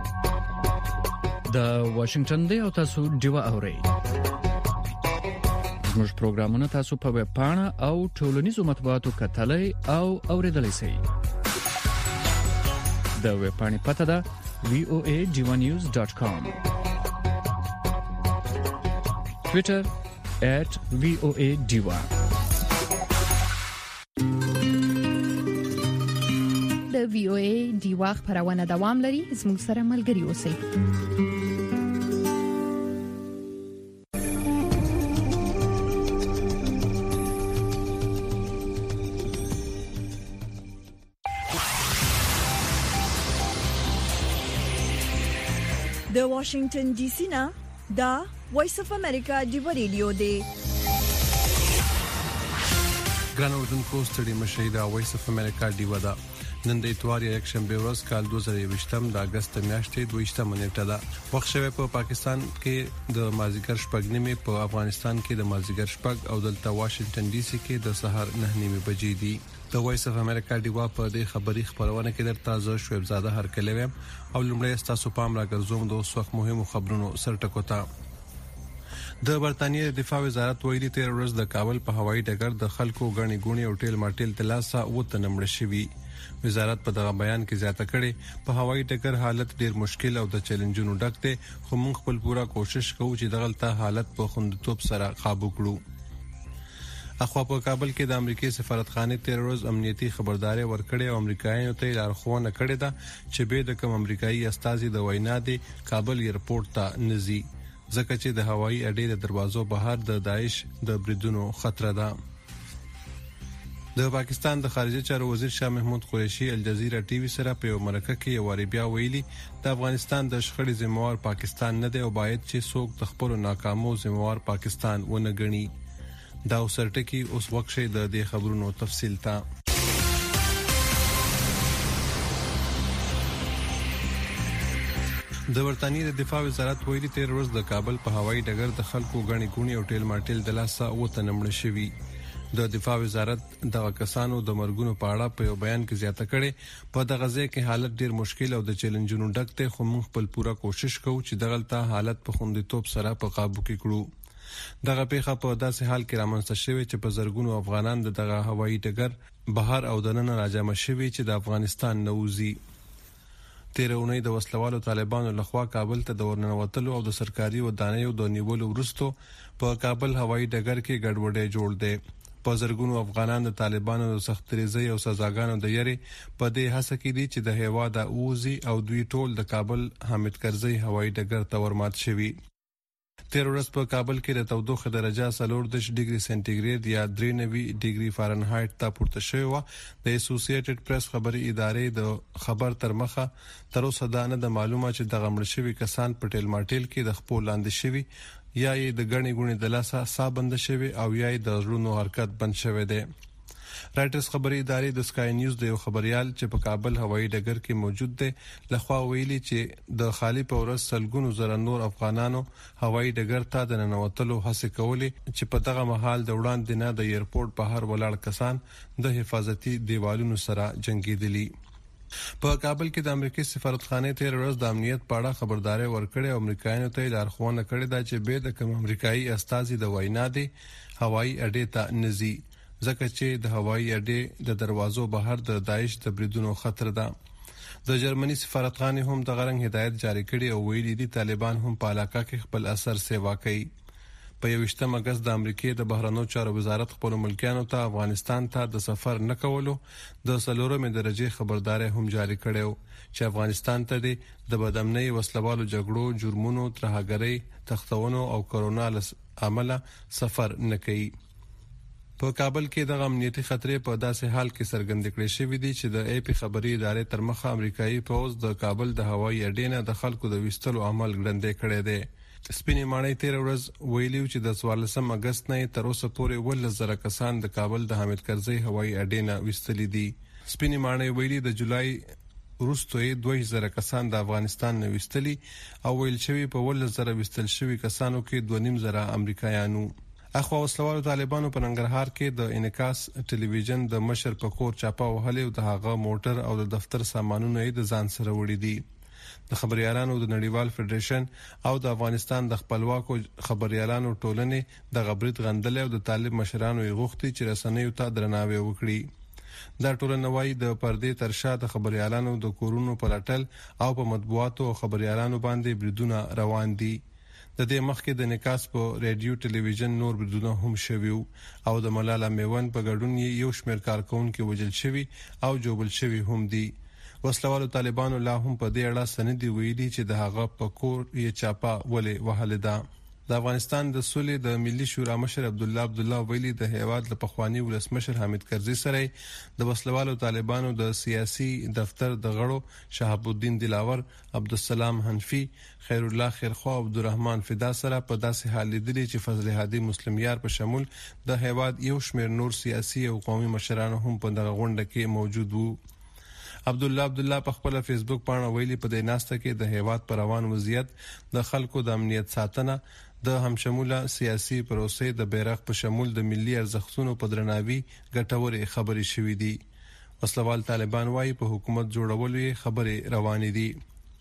[SPEAKER 6] د واشنگټن دی او تاسو ډیوا اورئ. زموږ پروګرامونه تاسو په ویب پاڼه او ټولنیزو مطبوعاتو کتلای او اوریدلای شئ. د ویب پاڼې پته ده voadivanews.com. Twitter @voadiva.
[SPEAKER 7] د VOA دیوا خبرونه دوام لري. زموږ سره ملګري اوسئ.
[SPEAKER 1] د واشنگټن ډي سي نه دا وایس اف امریکا دی ریډیو دی.
[SPEAKER 2] ګران اوردونکو ستړي مشي دا وایس اف امریکا دی ودا نن د اتوار یک شنبه ورځ کال 2020 د اگست میاشتې 22 نیټه ده. وخت شوی په پاکستان کې د مازیګر شپږ نیمه، په افغانستان کې د مازیګر شپږ او دلته واشنگټن ډي سي کې د سحر 9 نیمه بجې دي. د وایس اف امریکا دی وا په دې خبري خبرونه کې درته تازه شویب زاده هر کلوم او لمړی تاسو پام راګرځوم د اوس وخت مهمو خبرونو سرټکوتا. د برتانیې دفاع وزارت ویلي تیر ورځ د کابل په هوایي ډګر د خلکو غني غونی او ټیل ماټیل تلاسه وتنمړ شوی. وزارت په دغه بیان کې زیاته کړي په هوایي ډګر حالت ډیر مشکل او د چیلنجونو ډک دی، خو موږ خپل پوره کوشش کوو چې دغلته حالت په خوندیتوب سره قابو کړو. اخوا په کابل کې د امریکای سفارتخانه تیر ورځ امنیتي خبرداري ورکړې او امریکایانو ته لارښوونه کړې ده چې به د کوم امریکایي استازي د وینا دی کابل ایرپورټ ته نزي، ځکه چې د هوایي اډې د دروازو بهر د داعش د بریدونو خطر ده. د پاکستان د خارجه چارو وزیر شاه محمود قریشي الجزیره ټي وي سره په یو مرکه کې واری بیا ویلي د افغانستان د شخړې ذمہوار پاکستان نه دی او باید چې څوک د خپل ناکامو ذمہوار پاکستان ونه ګڼي. دا اوسرټکی اوس وخت د دې خبرونو تفصیل ته. د برتانیې د دفاع وزارت ویلي تیر ورځ د کابل په هوایي ډګر د خلکو غني غونی او ټیل ماټیل د لاسه وتنمړ شوی. د دفاع وزارت دغه کسانو د مرګونو په اړه په یو بیان کې زیاته کړي په دغه ځای کې حالت ډیر مشکل او د چیلنجونو ډک دی، خو موږ خپل پوره کوشش کوو چې دغلته حالت په خوندیتوب سره په قابو کې کړو. دغه پیښه په داسې حال کې رامنځته شوې چې په زرګونو افغانان دغه هوایي ډګر بهر او دننه راجمع شوي چې د افغانستان نوځي. تیرونی د وسلوالو طالبانو لخوا کابل ته د ورننوتلو او د سرکاري ودانیو د نیولو وروسته په کابل هوایي ډګر کې ګډوډي جوړ دی. په زرګونو افغانان د طالبانو د سختریزي او سزاګانو د یری په دې هڅه کې دي چې د هوا د اوزي او دوی ټول د کابل حامد کرزي هوایي ډګر ته ورمات شوي. تیر ورځ په کابل کې د تودوخه درجه 40 ډیګري سنټیګریډ یا 93 ډیګري فارنهایت ته پورته شوی و. د اسوسییټډ پریس خبري ادارې د خبر تر مخه تر اوسه دا نه د معلومه چې د غمړ شوی کسان په ټیل ماټیل کې د خپل لاندې شوی یا یې د غني غونی د لاسه صابند شوی او یا یې د ژوندو حرکت بند شوی دی. رائټرز خبري ادارې د سکای نیوز د یو خبريال چې په کابل هوایي ډګر کې موجود دی لخوا ویلي چې د خالی په ورځ سلګونو زره نور افغانانو هوایي ډګر ته د ننوتلو هڅه کولې چې په دغه مهال د وړاندې نه د ایرپورټ بهر ولاړ کسان د حفاظتي دیوالونو سره جنگیدلي. په کابل کې د امریکای سفارتخانه تیر ورځ د امنیت په اړه خبرداري ورکړې او امریکایانو ته لارښوونه کړې ده چې به د کوم امریکایي استازي د وینا دی هوایي اډې ته نزي، ځکه چې د هوایي اډې د دروازو بهر د داعش د بریدونو خطر ده. د جرمني سفارتخانه هم د غرنګ هدایت جاری کړي او ویلي دي طالبان هم په علاقه کې خپل اثر سیوا کوي. په 28 اگست د امریکای د بهرنیو چارو وزارت خپل ملکیانو ته افغانستان ته د سفر نه کولو د 4مې درجه خبرداري هم جاری کړو چې افغانستان ته د بدامنۍ وسلوالو جګړو جرمونو ترهګرۍ تختونو او کرونا عمله سفر نه کوي. په کابل کې د امنیتي خطرې په داسې حال کې څرګند کړي شوې دي چې د ای پی خبري ادارې تر مخه امریکایي پوز د کابل د هوایي اډې نه د خلکو د وستلو عمل ګړندې کړي دي. سپینې ماڼۍ تیر ورځ ویلیو چې د 14 اگست نه تر اوسه پورې 1000 کسان د کابل د حامد کرزي هوایي اډې نه وستلي دي. سپینې ماڼۍ ویلي د جولای وروسته 2000 کسان د افغانستان نه وستلي او ویل شوی په 1000 وستل شوی کسانو کې 2.5 امریکایانو. اخوا وسلوالو طالبانو په ننګرهار کې د انعکاس ټلویزیون د مشر په کور چاپه وهلې او د هغه موټر او د دفتر سامانونه یې د ځان سره وړي دي. د خبريالانو د نړیوال فدریشن او د افغانستان د خپلواکو خبريالانو ټولنې د غبرت غندل او د طالب مشرانو غوښتي چې رسنیو ته درناوی وکړي. دا ټولنه وايي د پردې ترشا د خبريالانو د کورونو پلټل او په مطبوعاتو او خبريالانو باندې بریدونه روان دي. د دې مخکې د نکاس په رادیو ټلویزیون نور بریدونه هم شوي او د ملاله میوند په ګډون یو شمېر کارکونکو وژل شوي او جوړل شوي هم دي. وسلوالو طالبانو لا هم په دې اړه سند ویلي چې د هغه په کور یې چاپا ولې وهل ده. د افغانستان د سولې د ملي شورا مشر عبد الله ویلي د هیواد له پخوانی ولسمشر حامد کرزي سره د وسلوالو طالبانو د سیاسي دفتر د غړو شهاب الدین دلاور، عبدالسلام حنفي، خیر الله خیرخوا او عبدالرحمن فدا سره په داسې حال لیدلی چې فضل هادي مسلمیار په شمول د هیواد یو شمېر نور سیاسي او قومي مشرانو هم په دغه غونډه کې موجود وو. عبد الله په خپل فیسبوک باندې ویلي په دې ناسته کې د هیواد پر روان وضعیت، د خلکو د امنیت ساتنه، د همشموله سیاسي پروسې د بیرغ په شمول د ملي ارزښتونو په درناوي ګټورې خبرې شوې دي. وسلوال طالبان وايي په حکومت جوړولو خبرې روانې دي.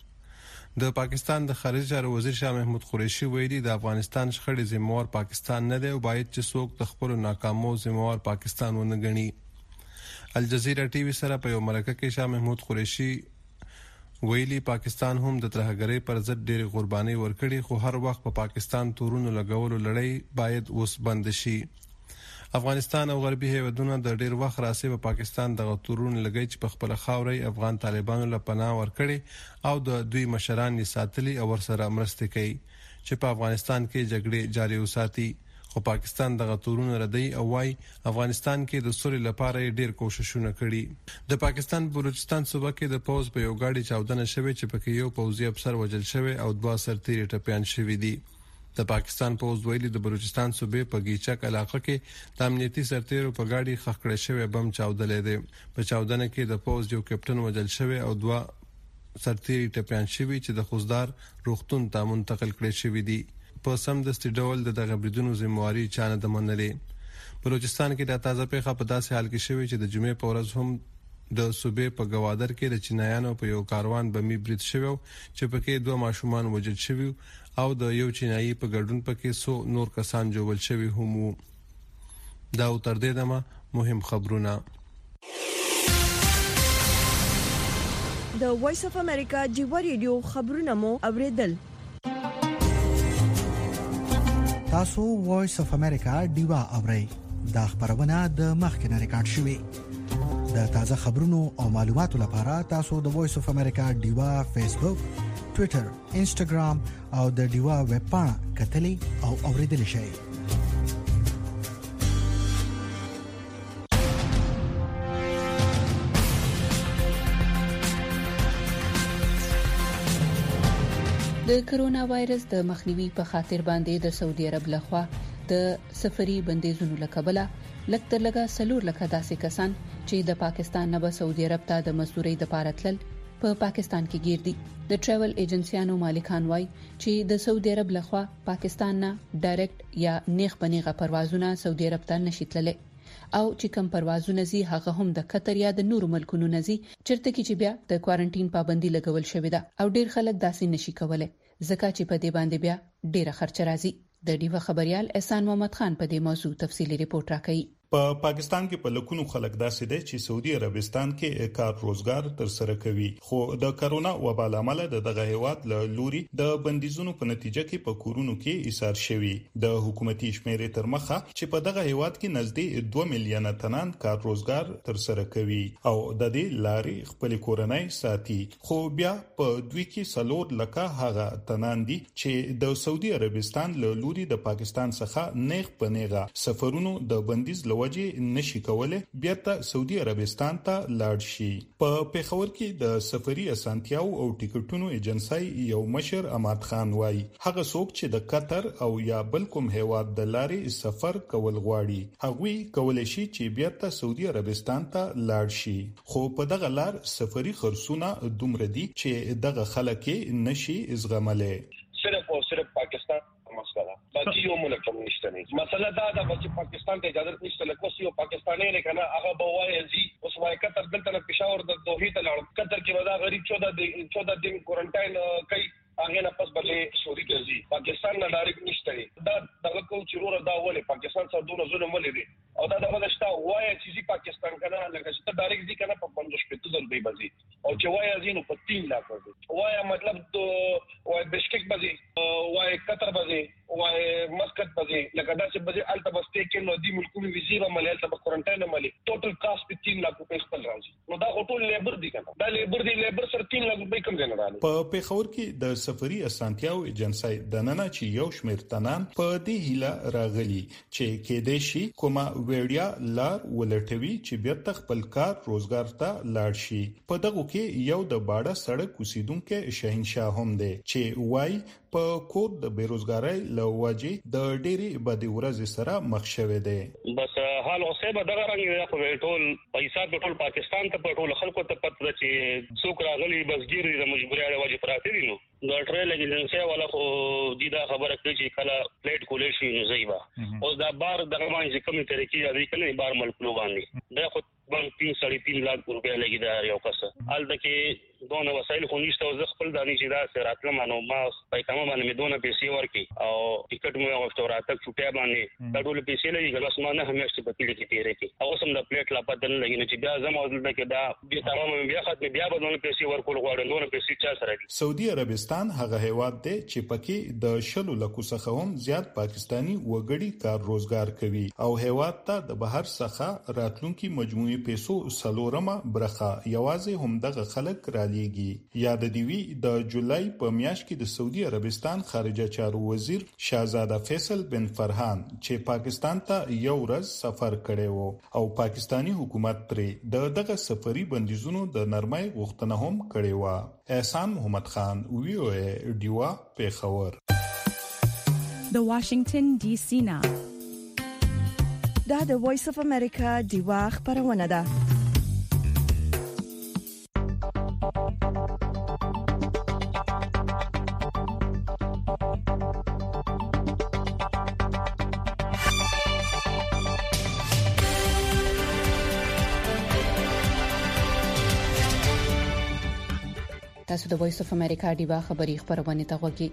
[SPEAKER 2] د پاکستان د خارجه چارو وزیر شاه محمود قریشي ویلي د افغانستان شخړې ذمہوار پاکستان نه دی او باید چې څوک د خپل ناکامو ذمہوار پاکستان ونه ګڼي. الجزیره ټي وي سره په یو مرکه کې شاه محمود قریشي ویلي پاکستان هم د ترهګرۍ پر ضد ډېر قرباني ورکړي، خو هر وخت په پاکستان تورونو لګولو لړۍ باید اوس بند شي. افغانستان او غربي هیوادونه د ډېر وخت راځي په پاکستان د تورونو لګي چې په خپل خاورې افغان طالبانو له پناه ورکړي او د دوی مشران یې ساتلي او ورسره مرسته کوي چې په افغانستان کې جګړې جاري وساتي. خو پاکستان دغه تورونه ردی او وايي افغانستان کې د سولې لپاره ډېر کوششونه کړي. د پاکستان بلوچستان صوبه کې د پوز په یو گاډي چاودنه شوې چې پکې یو پوځي افسر وژل شوی او 2 سرتیري ټپيان شوي دي. د پاکستان پوز ویلي د بلوچستان صوبې په گیچک علاقه کې د امنیتي سرتیرو په گاډي خښ کړی شوی بم چاودلې دی. په چاودنه کې د پوز یو کپټن وژل شوی او 2 سرتیري ټپيان شوي چې د خوزدار روغتون ته منتقل کړي شوی دي. په سم دستي ډول د دغه بریدونو ذمہواری چانه د منلې. بلوچستان کې د تازه پیښه په داسې حال کې شوی چې د جمعې په ورځ هم د صوبې په گوادر کې د چینایانو په یو کاروان بمي برید شوی چې پکې 2 ماشومان وژل شوي او د یو چینایي په ګډون پکې 100 نور کسان جوړل شوي هم وو. دا تر دې دمه مهم خبرونه.
[SPEAKER 1] د وایس اف امریکا ډیو ریډیو خبرونه مو اوریدل.
[SPEAKER 3] تاسو وایس اف امریکا ډیوا اورئ. دا خبرونه د مخکنه ریکارډ شوې. د تازه خبرونو او معلوماتو لپاره تاسو د وایس اف امریکا ډیوا فیسبوک، ټوئیټر، انسټاګرام او د ډیوا ویب پاڼه کتلې او اوریدل شئ.
[SPEAKER 4] د کرونا وایرس د مخنیوي په خاطر باندې د سعودي عرب لخوا د سفري بندیزونو لکبله لکتر لګه سلور لکه داسې کسان چې د پاکستان نه به سعودي عرب ته د مزدوري د پارتلل په پاکستان کې گیر دي. د ټریول ایجنسیانو مالکان وایي چې د سعودي عرب لخوا پاکستان نه ډایرکټ یا نیغ پنیغه پروازونه سعودي عرب ته نشي تللی او چې کوم پروازونه زی هغه هم د قطر یا د نورو ملکونو نزي چرته کې چې بیا د کوارنټین پابندي لګول شوې ده او ډیر خلک داسې نشي کولای ځکه چې په دې باندې بیا ډیره خرچ راځي. د ډیوه خبريال احسان محمد خان په دې موضوع تفصیلی ریپورت راکړي.
[SPEAKER 16] په پاکستان کې په لکونو خلک داسې دي چې سعودي عربستان کې کار روزګار تر سره کوي، خو د کرونا وبا لامل دغه هیواد له لوري د بندیزونو په نتیجه کې په کورونو کې ایثار شوی. د حکومتي شمیرې تر مخه چې په دغه هیواد کې نږدې 2 میلیونه تنان کار روزګار تر سره کوي او د دې لارې خپل کورنۍ ساتي، خو بیا په دوی کې سلور لکه هغه تنان دي چې د سعودي عربستان له لوري د پاکستان څخه نیغ پنیغه سفرونو د بندیز وجه نشي کوله بیرته سعودي عربستان ته لاړ شي. په پیښور کې د سفري اسانتیاو او ټیکټونو ایجنسی یو مشر اماد خان وایي هغه څوک چې د قطر او یا بل کوم هیواد د لارې سفر کول غواړي هغوی کولای شي چې بیرته سعودي عربستان ته لاړ شي، خو په دغه لار سفري خرڅونه دومره دي چې دغه خلک نشي زغملای.
[SPEAKER 17] صرف او صرف پاکستان مسله باقي یو ملک هم نشته نه. مسله دا ده چې پاکستان ته اجازه نشته لکه یو پاکستاني نه کنه هغه به وایي زی اوس وایي وای قطر دلته پېښور د دوحې ته لاړ قطر کې ودا غریب 14 دن کوارنټاین کوي هغه نه پس بلې سعودي ګرځي پاکستان نه ډایرکټ نشته دا دغه کو چیرور دا ولې پاکستان سره دونه ظلم ولې دي او دا دغه شتا وای چې پاکستان کنه لکه چې ډایرکټ دي کنه په 15 دی بزي او چې وای ازینو په 3 لاکھ دی وای مطلب وای بشکک بزي وای قطر بزي وای مسقط بزي لکه دا چې بزي الته بس ته کې نو دی ملکونو وزیر عملیات په کوارنټاین عملي ټوټل کاست په 3 لاکھ روپے خپل راځي نو دا ټول لیبر دي کنه دا لیبر سره 3 لاکھ روپے کم نه راځي
[SPEAKER 16] په پیښور کې د سفري اسانتیاو ایجنسی د نن چې یو شمیر تنان په دې هیله راغلي چې کې د شي کومه ویډیا لار ولټوي چې بیا خپل کار روزګار ته لاړ شي په دغه کې یو د باډه سړک اوسیدونکو شهنشاه هم دی چې وای په کور د بیروزګارۍ لوجي د ډېری بدی ورځ سره مخ شوه دی
[SPEAKER 18] بس حال اوسه به دغه رنګ په ټول پیسې په ټول پاکستان ته په ټول خلکو ته پته چې څوک راغلي بس ګیري د مجبورۍ اړه وجه پراته دي نو د ټریل ایجنسی والا خو د دا خبره کوي چې کله پلیټ کولې شي نو زیبا او دا بار دغه باندې کومې طریقې دی کنه بار ملک لو باندې دا خو 3.5 لاکھ روپیا لګي دا یو کس الته کې دونه وسایل خو نشته او خپل دانی چې دا سراتله مانو ما پایکامه باندې مې دونه پیسې ورکي او ټیکټ مې غوښتو راته چټیا باندې دا ټول پیسې لګي ګلس ما نه همیشته په کلی کې تیرې کی او سم د پلیټ لا بدل لګي نه چې بیا زما ولته کې دا به تمام بیا ختم بیا بدلونه پیسې ورکول غواړم دونه پیسې چا سره دي
[SPEAKER 16] سعودي عربستان هغه هیواد دی چې پکې د شلو لکو څخه هم زیات پاکستانی وګړي کار روزګار کوي او هیواد ته د بهر څخه راتلونکي مجموعي پیسو سلورمه برخه یوازې هم دغه خلک را لیږي یاد دی وی د جولای په میاشت کې د سعودي عربستان خارجه چارو وزیر شاهزاده فیصل بن فرحان چې پاکستان ته یو ورځ سفر کړی وو او پاکستانی حکومت پرې دغه سفري بندیزونو د نرمۍ غوښتنه هم کړې و احسان محمد خان وی او ډیوا پیښور
[SPEAKER 7] د واشنگټن ډي سي نا
[SPEAKER 1] دا د وایس اف امریکا ډیوا خبرونه ده
[SPEAKER 4] تاسو د وایس اف امریکا ډیوا خبری خبرونه ته غوږی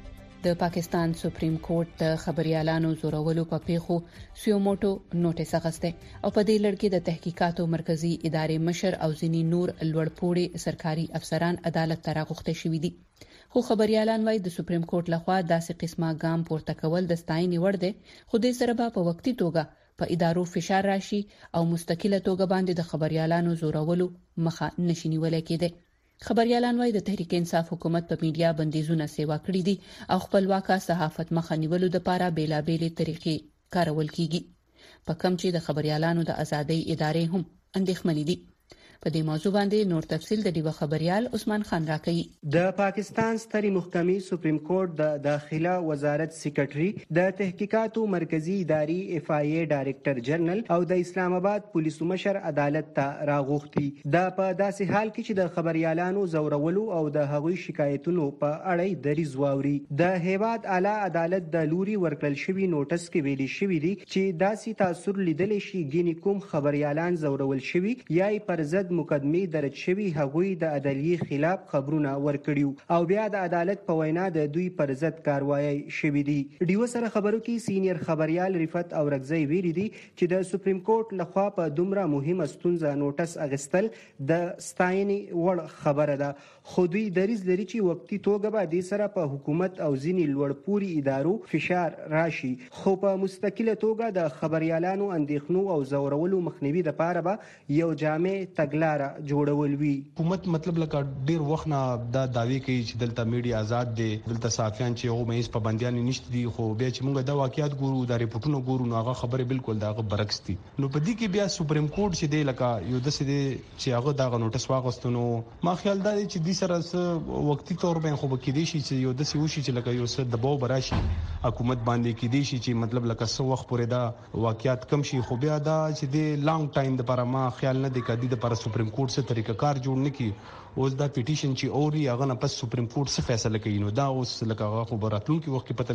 [SPEAKER 4] د پاکستان سپریم کورټ د خبريالانو زورولو په پیښو سیوموټو نوټیس اغسته او په دې لړ کې د تحقیقاتو مرکزی ادارې مشر او ځینی نور لوړپوړي سرکاري افسران عدالت ته راغوښته شوې دي خو خبريالان وايي د سپریم کورټ لخوا داسې قسمه ګام پورته کول د ستاینې وړ دي خو د سره په وقتی توګه په ادارو فشار راشي او مستقله توګه باندې د خبريالانو زورولو مخه نشي نیول کېده خبريالان وايي د تحریک انصاف حکومت په میډیا بندیزونه سیوا کړی دي او خپلواکه صحافت مخه نیولو لپاره بیلابېلې طریقې کارول کیږي په کوم چې د خبريالانو د ازادۍ ادارې هم اندېښمنې دي په دې موضوع باندې نور تفصيل د دیو خبريال عثمان خان راکړي
[SPEAKER 19] د پاکستان ستري محکمې سپریم کورټ د داخله وزارت سیکریټري د تحقیقاتو مرکزی ادارې اف آی ای ډایریکټر جنرال او د اسلام آباد پولیسو مشر عدالت ته راغوښتي د په داسې حال کې چې د خبريالانو زورولو او د هغوی شکایتونو په اړه دریځ واوري د هیواد اعلی عدالت د لوري ورکړل شوی نوټس کې ویلي شوی دی چې داسې تاثر لیدل شي ګینې کوم خبريالان زورول شوی یا پر ضد مقدمه درج شوی هغوی د عدالت خلاف خبرونه ورکړیو او بیا د عدالت په وینا د دوی پر ضد کاروایی شوی دی ډیو سره خبرو کې سینیئر خبريال رفعت اورغزی ویلي دي چې د سپریم کورټ لخوا په دومره مهمه ستونزه نوټس اغستل د ستاینې وړ خبره ده خو دوی دریځ لري چې وقتی توګه به د سره په حکومت او ځینی لوړپوړي ادارو فشار راشي خو په مستقله توګه د خبريالانو اندېښنو او زورولو مخنیوي لپاره به یو جامع تګلاره جوړول وی
[SPEAKER 20] حکومت مطلب لکه ډیر وخت نه دا داوی کوي چې دلته میډیا آزاد دي دلته صحافیان چې هغه مېز پابندیان نشته دي خو بیا چې موږ دا واقعیت ګورو دا ریپورتونه ګورو نو هغه خبره بالکل داغه برعکس دي نو په دې کې بیا سپریم کورټ چې دی لکه یو د سې چې هغه دا نوټس واغستنو ما خیال دا چې د سره وقتی تور باندې خو کې دي چې یو د سې وشي چې لکه یو څه دباو براشي حکومت باندې کې دي چې مطلب لکه څو وخت پورې دا واقعیت کم شي خو بیا دا چې د لانګ ټایم لپاره ما خیال نه دی کدي د پر سپریم کورټ څخه طریقه کار جوړ نکي اوس دا پیټیشن چې اوري هغه نه پس سپریم کورټ څخه فیصله کوي نو دا اوس لکه هغه خبراتونکو وخت کې پته لګي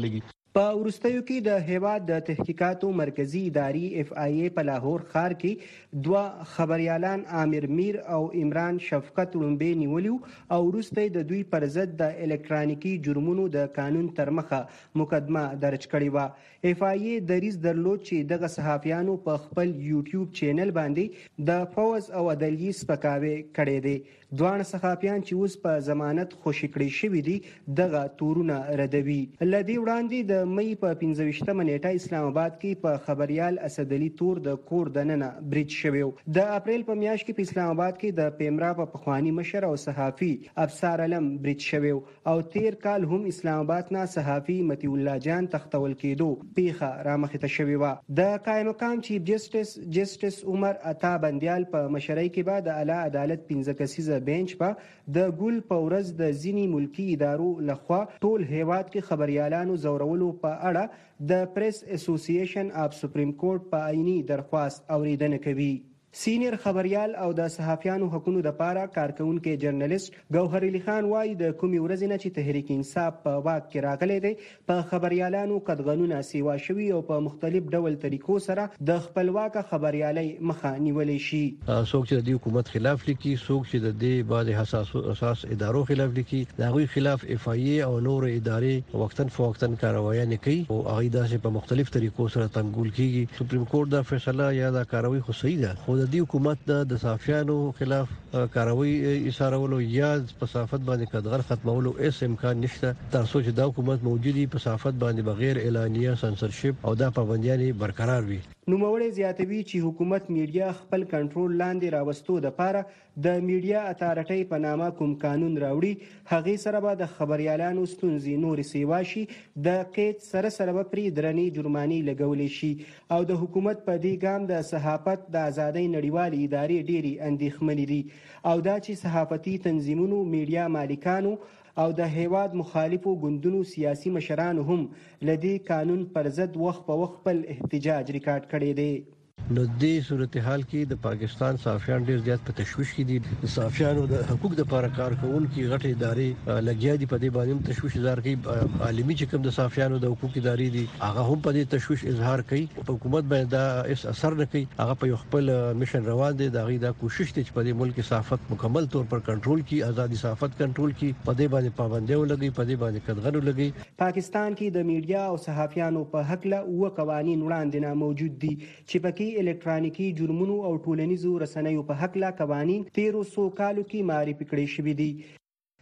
[SPEAKER 19] په وروستیو کې د هیواد د تحقیقاتو مرکزی ادارې FIA په لاهور ښار کې 2 خبريالان عامر میر او عمران شفقت لومبي نیولیو او وروسته د دوی پر ضد د الکترونیکی جرمونو د قانون تر مخه مقدمه درج کړې و. FIA دریځ درلود چې دغه صحافیانو په خپل یوټیوب چینل باندې د فوز او عدالت سپکاوی کړی دی. دوه صحافیان چې اوس په ضمانت خوشی کړی شوی دي دغه تورونه ردوي. لدی وړاندې د مې په 15مه نیټه اسلام آباد کې په خبريال اسدعلی تور د کور دننه بریټ شوی. د اپریل په میاشت کې په اسلام آباد کې د پیمرا په پخوانی مشر او صحافي ابصار علم بریټ شوی او تیر کال هم اسلام آباد نه صحافي متی الله جان تختول کېدو پیخه رامخته شوی و. د قائم مقام چیف جسټس عمر عطا بندیال په مشرۍ کې بعد اعلی عدالت 15 کسیزه بینچ په د ګل په ورځ د ځینی ملکی ادارو لخوا ټول هیواد کې خبريالانو زورولو په اړه د پریس اسوسییشن اف سپریم کورټ په عیني درخواست اوریدنه کوي. سینیر خبريال او د صحافیانو حقوقو د پاره کارکونکو جرنالست ګوهر علي خان وايي د کومي ورځ نه چې تحریک انصاف په واک کې راغلي دي په خبريالانو قدغنونه سیوا شوی او په مختلف ډول طریقو سره د خپلواک خبريالي مخه نیولې شي.
[SPEAKER 21] څوک چې د حکومت خلاف لیکي څوک چې د دې بعد حساس ادارو خلاف لیکي دا غوي خلاف FIA او نور ادارې وختن فوقتن کاروایی نه کوي او هغه داسې په مختلف طریقو سره تنګول کیږي. سپریم کورټ دا فیصله یا دا کاروایی خو صحیح ده د دې حکومت د صحافیانو خلاف کاروایی ایثارولو یا په صحافت باندې قدغن ختمولو هیڅ امکان نشته تر څو چې د حکومت موجودي په صحافت باندې بغیر اعلانیه سنسرشپ او د پابندیاں برقرار وي.
[SPEAKER 19] نوموړی زیاتوي چې حکومت میډیا خپل کنټرول لاندې راوستو د پاره د میډیا اتارټي په نامه کوم قانون راوړي هغه سره به د خبريالانو ستونزې نور سیوا شي د قید سره به پری درنې جرماني لګولې شي او د حکومت په دې ګام د صحافت د ازادۍ نړیوالې ادارې ډېری اندېښمنې دي او دا چې صحافتي تنظیمونو میډیا مالکانو او د هیواد مخالفو ګوندونو سیاسي مشرانو هم لدی قانون پر ضد وخت په وخت خپل احتجاج ریکارډ کړی دی.
[SPEAKER 21] نو دې صورتحال کې د پاکستان صحافیان ډېر زیات په تشویش کې دي. د صحافیانو د حقوق د لپاره کار کوونکي غټې ادارې لګیا دي په دې باندې تشویش اظهار کوي. عالمي چې کوم د صحافیانو د حقوق ادارې دي هغه هم په دې تشویش اظهار کوي. په حکومت باندې دا اس اثر نه کوي. هغه په خپل میشن روان دي. دا غي دا کوشش دي چې په دې ملک صحافت مکمل طور پر کنټرول کی ازادي صحافت کنټرول کی په دې باندې پابندي ولګي په دې باندې قدغن ولګي.
[SPEAKER 19] پاکستان کې د میډیا او صحافیانو په حق له او قوانين وړاندې نه موجود دي چې پکې الکترونیکی جرمونو او ټولنیزو رسنیو په حق لا قوانين 1300 کالو کې معرفي کړي شوې دي.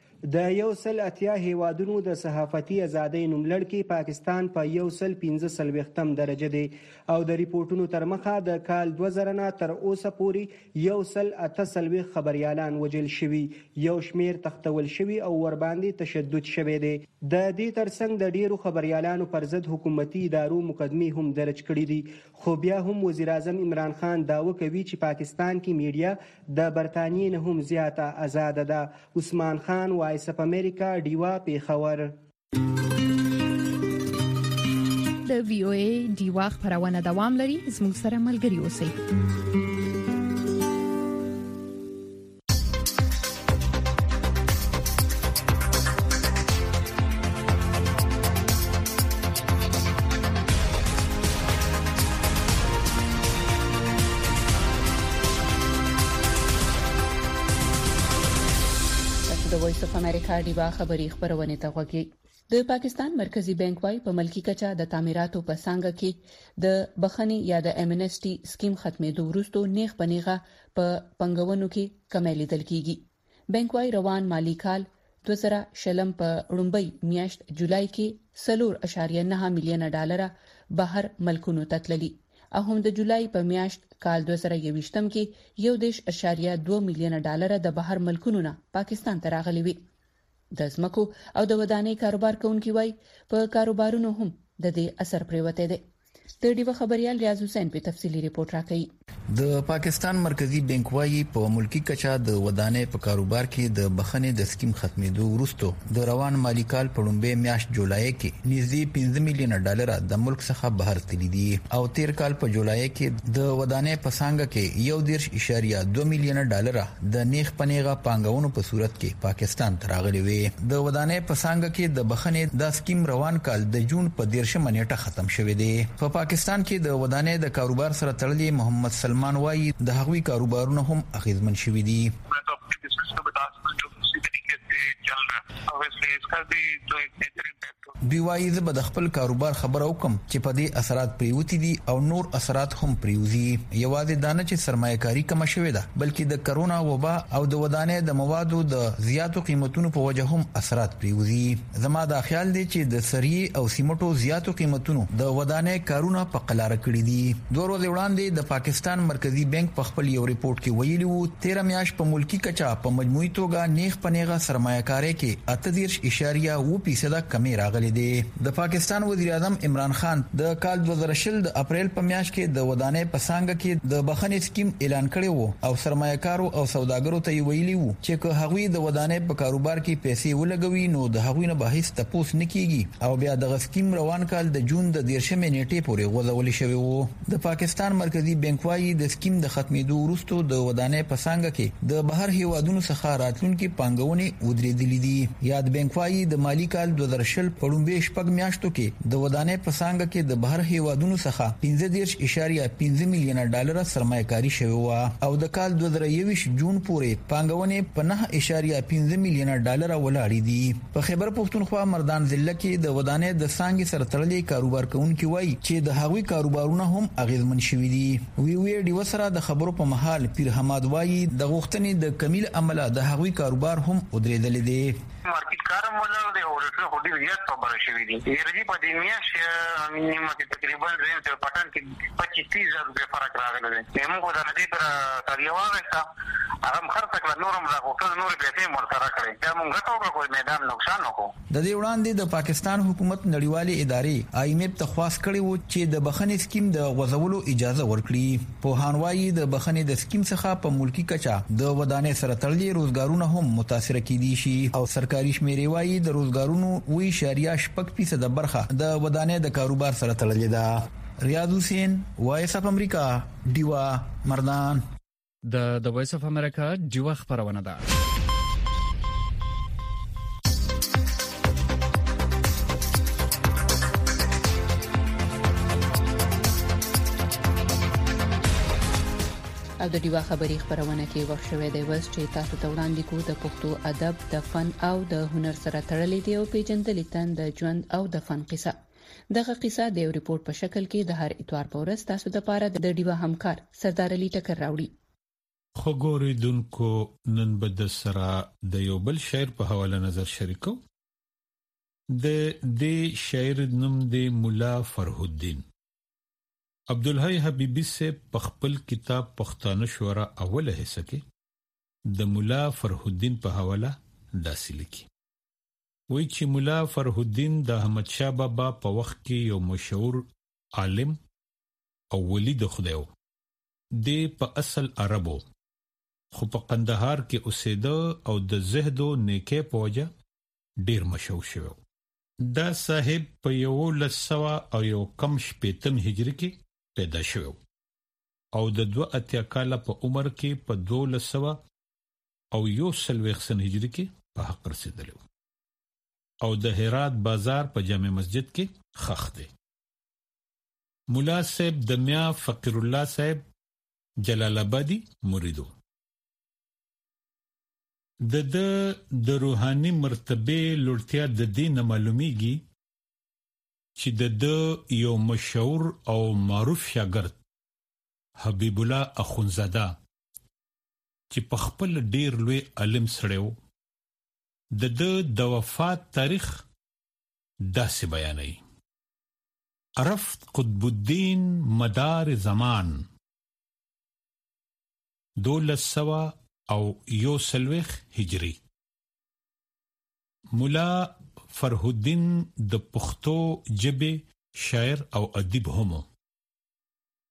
[SPEAKER 19] د 180 هیوادونو د صحافتي ازادۍ نوملړ کې پاکستان په 115 درجه دی او د ریپورتونو تر مخه د کال 2000 نه تر اوسه پورې 138 خبريالان وجل شوي یو شمیر تختول شوي او ور باندې تشدد شوی دی. د دې ترڅنګ د ډیرو خبريالانو پر ضد حکومتي ادارو مقدمه هم درج کړي دي. خو بیا هم وزیر اعظم عمران خان داوا کوي چې پاکستان کې میډیا د برتانیې نه هم زیاته آزاد ده. عثمان خان وایس اف امریکا ډیوا پیښور.
[SPEAKER 7] د VOA ډیوا خبرونه دوام لري. زموږ سره ملګري اوسئ.
[SPEAKER 4] د وایس اف امریکا ډیوا خبری خبرونه ته غوږی. د پاکستان مرکزی بانک وايي په ملکی کچا د تعمیراتو په څنګه کې د بخنی یا د امنسټي سکیم ختمېدو وروسته نیغ پنیغه په پنګونو کې کمی لیدل کیږي. بانک وايي روان مالی کال 2000 په وړاندې میاشت جولای کې 4.9 میلیون ډالر بهر ملکونو تتللی او هم د جولای په میاشت کال 2021 کې 1.2 میلیون ډالر د بهر ملکونو نه پاکستان ته راغلي وي. د ځمکو او د ودانۍ کاروبار کوونکي وای په کاروبارونو هم د دې اثر پریوته دي. د ډیوه خبريال ریاض حسین په تفصیلی ریپورت راکړي.
[SPEAKER 5] د پاکستان مرکزی بانک وايي په ملکی کچا د ودانې په کاروبار کې د بخنې د سکیم ختمېدو وروسته د روان مالی کال په لومړۍ میاشت جولای کې نږدې 15 میلیون ډالر د ملک څخه بهر تللي دي او تیر کال په جولای کې د ودانې په څنګه کې 1.2 میلیون ډالر د نیغ پنیغه پانګونو په صورت کې پاکستان ته راغلي وي. د ودانې په څنګه کې د بخنې د سکیم روان کال د جون په 13 نیټه ختم شوی دی. په پاکستان کې د ودانې د کاروبار سره تړلي محمد سلمان وايي د هغوی کاروبارونه هم اغیزمن شوي دي. دوی وايي زه به د خپل کاروبار خبر اوکم چې په دې اثرات پریوتی دي او نور اثرات هم پریوزي. یوازې دانه چې سرمایه‌کاری کم شوې ده بلکې د کرونا وبا او د ودانې د موادو د زیاتو قیمتونو په وجه هم اثرات پریوزي. زما دا خیال دی چې د سری او سیمټو زیاتو قیمتونو د ودانې کارونه په قلاره کړی دي. 2 ورځې وړاندې د پاکستان مرکزی بانک په خپل یو ریپورت کې ویلي وو 13 میاشت په ملکی کچا په مجموعي توګه نیغ پنیغه سرمایه‌کاري کې 38.2% کمی راغلي دي. د پاکستان وزیر اعظم عمران خان د کال 2020 د اپریل په میاشت کې د ودانې په څنګه کې د بخښنې سکیم اعلان کړی وو او سرمایه‌کارو او سوداګرو ته ویلي وو چې که هغوی د ودانې په کاروبار کې پیسې ولګوي نو د هغوی نه به هیڅ تپوس نه کیږي او بیا د سکیم روان کال د جون د 13 نیټې پورې غوځول شوی وو. د پاکستان مرکزی بانک وايي د سکیم د ختمېدو وروسته د ودانې په څنګه کې د بهر هیوادونو څخه راتلونکي پانګونې ودرېدلې دي. یاد بانک وايي د مالی کال 2020 په لومړي شپږ میاشتو کې د ودانې په څنګه کې د بهر هیوادونو څخه 15.5 میلیون ډالر سرمایه‌کاری شوی و او د کال 2021 جون پورې پانګونې په 9.5 میلیون ډالر ولاړې دي. په خیبر پښتونخوا مردان ضلع کې د ودانې د څنګه سره تړلې کاروبار کوونکي وایي چې د هغوی کاروبارونه هم اغیزمن شوي دي. وی ډیو سره د خبرو په محل پیر حماد وایي د غوښتنې د کمیل عمله د هغوی کاروبار هم ودرېدل دي.
[SPEAKER 22] مارکیټ کارم ولا د اورټر هډي زیات خبره شوې دي. ورځي په دې میاشت نیمه تقریبا زین تر پټن کې 25,000 روپے فرق راغلی دی. موږ د دې پر تاریخ هغه خرڅ کړ نورم راغوټل نور پیسې مور سره کړې. دا موږ ته کوئی میدان نقصان وکړو.
[SPEAKER 5] د دې وړاندې د پاکستان حکومت نړیوالې ادارې IMF ته خواست کړی و چې د بخښنې سکیم د غوځولو اجازه ورکړي. په هانوایي د بخښنې د سکیم څخه په ملکی کچا د ودانې سره تړلي روزګارونه هم متاثر کیدي شي او سرکاري شمیرې وايي د روزګارونو 0.5% برخه د ودانې د کاروبار سره تړلې ده. ریاض حسین وایس اف امریکا ډیوا مردان.
[SPEAKER 6] د وایس اف امریکا ډیوا خبرونه ده.
[SPEAKER 4] او د ډیوا خبري خبرونه کې وخت شوه دی وس چې تاسو ته وړاندې کوو د پښتو ادب د فن او د هنر سره تړلې دی او پیژندلې تن د ژوند او د فن قصه. دغه قصه د یو ریپورت په شکل کې د هر اتوار په ورځ تاسو ته لپاره د ډیوا همکار سردار علي ټکر راوړي.
[SPEAKER 23] خو ګوریدونکو نن به د سره د یو بل شاعر په حواله نظر شریکو. د دې شاعر نوم دی مولا فرح الدین. عبدالحی حبیبی سے په خپل کتاب پښتانه شورا اوله حصہ کې د مولا فرح الدین په حواله داسې لیکي. وایي چې مولا فرح الدین د احمد شاه بابا په وخت کې یو مشهور عالم او ولی د خدایو دی په اصل عربو خو په قندهار کې اوسېده او د زهد او نیکه په وجه ډیر مشهور شو. دا صاحب په 1900 هجری کې پیدا شو او د 2 کاله په عمر کې په 1200 هجری کې په حق رسیدلی او د هرات بازار په جامع مسجد کې خښ دی. مولا صاحب د میا فقیر الله صاحب جلال آبادی مریدو. د روحاني مرتبه لوړتیا د دین معلومیږي چې د یو مشهور او معروف شاګرد حبیب الله اخونزاده چې په خپل ډیر لوی علم سره د وفات تاریخ داسې بیانوي. عرفت قطب الدین مدار زمان 1201 هجری. مولا فرح الدین د پښتو ژبې شاعر او ادیب هم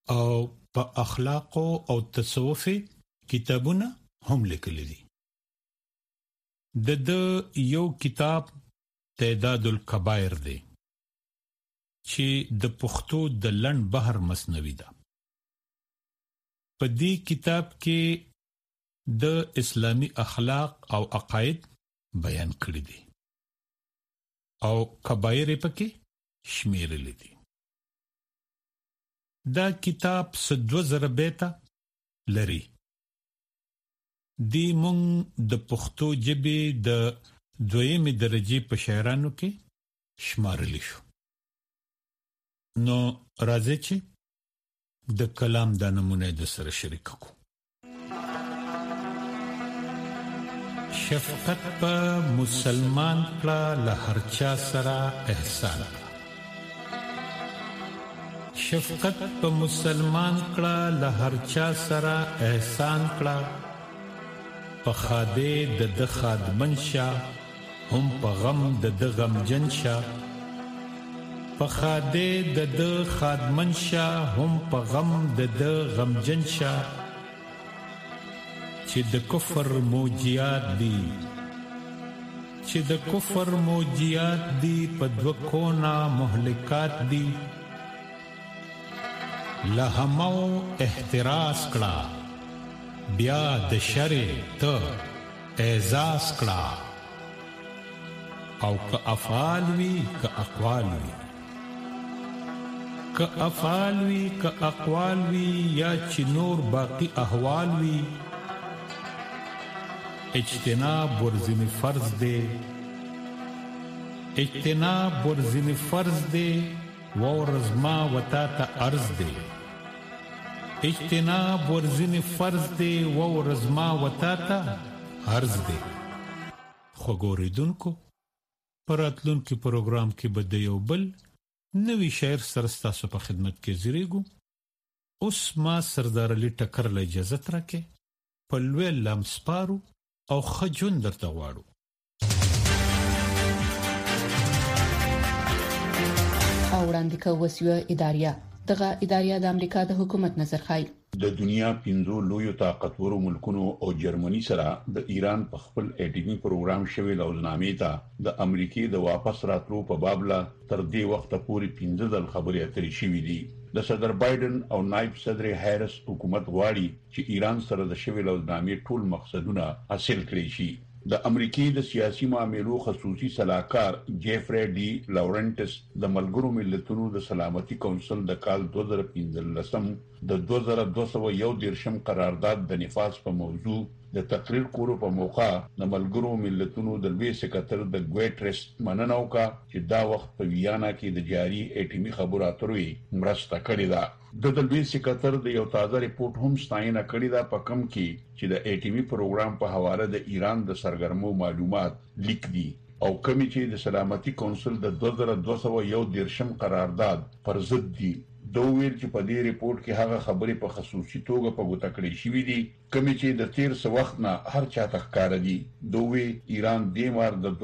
[SPEAKER 23] او په اخلاق او تصوف کتابونه هم لیکلي دي. د یو کتاب تعداد الکبائر دی چې د پښتو د لنډ بحر مثنوي ده. په دې کتاب کې د اسلامی اخلاق او عقاید بیان کړی دي او کبائر پکې شمیرل دي. دا کتاب 2000 بیته لري. دی مونږ د پښتو ژبې د 2مې درجې په شاعرانو کې شمارلی شو. نو راځي چې د کلام د نمونه د سره شریک کو. شفقت په مسلمان کړه له هر چا سره احسان. شفقت په مسلمان کړه له هر چا سره احسان کړه. په خاده د خادمن شه هم په غم د غمجن شه. په خاده د خادمن شه هم په غم د غمجن شه. چې د کفر موجیات دي چې د کفر موجیات دي په دو کونا مهلکات دي. لهمو احتراز کړه بیا د شر ته اعزاز کړه. او که افعال وی که اقوال وی که افعال وی که اقوال وی یا چې نور باقی احوال وی. اجتناب ورزنی فرض دے اجتناب ورزنی فرض دے ورزما وتا تا عرض دے. اجتناب ورزنی فرض دے ورزما وتا تا عرض دے. خوګوریدونکو پراتلونکو پروګرام کې به د یو بل نوی شاعر سره ستاسو په خدمت کې زیریږو. اوس ما سردار علي ټکر له اجازه ترکه په لوی لمسپارو او خجون درته غواړو.
[SPEAKER 4] او وړاندې کوي اداریا دغه اداریا د امریکا د حکومت نظر خای.
[SPEAKER 8] د دنیا 5 لویو طاقتورو ملکونو او جرمني سره د ایران په خپل اټومي پروګرام شوی لوزنامې ته د امریکای د واپس راتلو په بابله تر دې وخت پورې 15 ځل خبرې اترې شوې دي. د صدر بایدن او نائب صدر هریس حکومت غواړي چې ایران سره د شوی لوزنامې ټول مقصدونه حاصل کړي شي. د امریکای د سیاسي معاملو خصوصي صلاحکار جیفری ډي لورنټس د ملګرو ملتونو د سلامتي کونسل د کال 2015 د 2201 قرارداد د نفاذ په موضوع د تقریر کولو په موقع د ملګرو ملتونو د لوی سکرټر د ګویټرس مننه وکړه چې دا وخت په ویانا کې د جاري اټومي خبرو اترو مرسته کړې ده. د لوی سکرټر د یو تازه ریپورت هم ستاینه کړې ده په کم کې چې د اټومي پروګرام په حواله د ایران د سرګرمو معلومات لیک دي او کمی چې د سلامتي کونسل د 2201 قرارداد پر ضد دي. دوی چې په دې ریپورت کې هغه خبرې په خصوصي توګه په ګوته کړې شوې دي کمی چې د تیر څه وخت نه هر چا ته ښکار دي. دوی ایران د مار د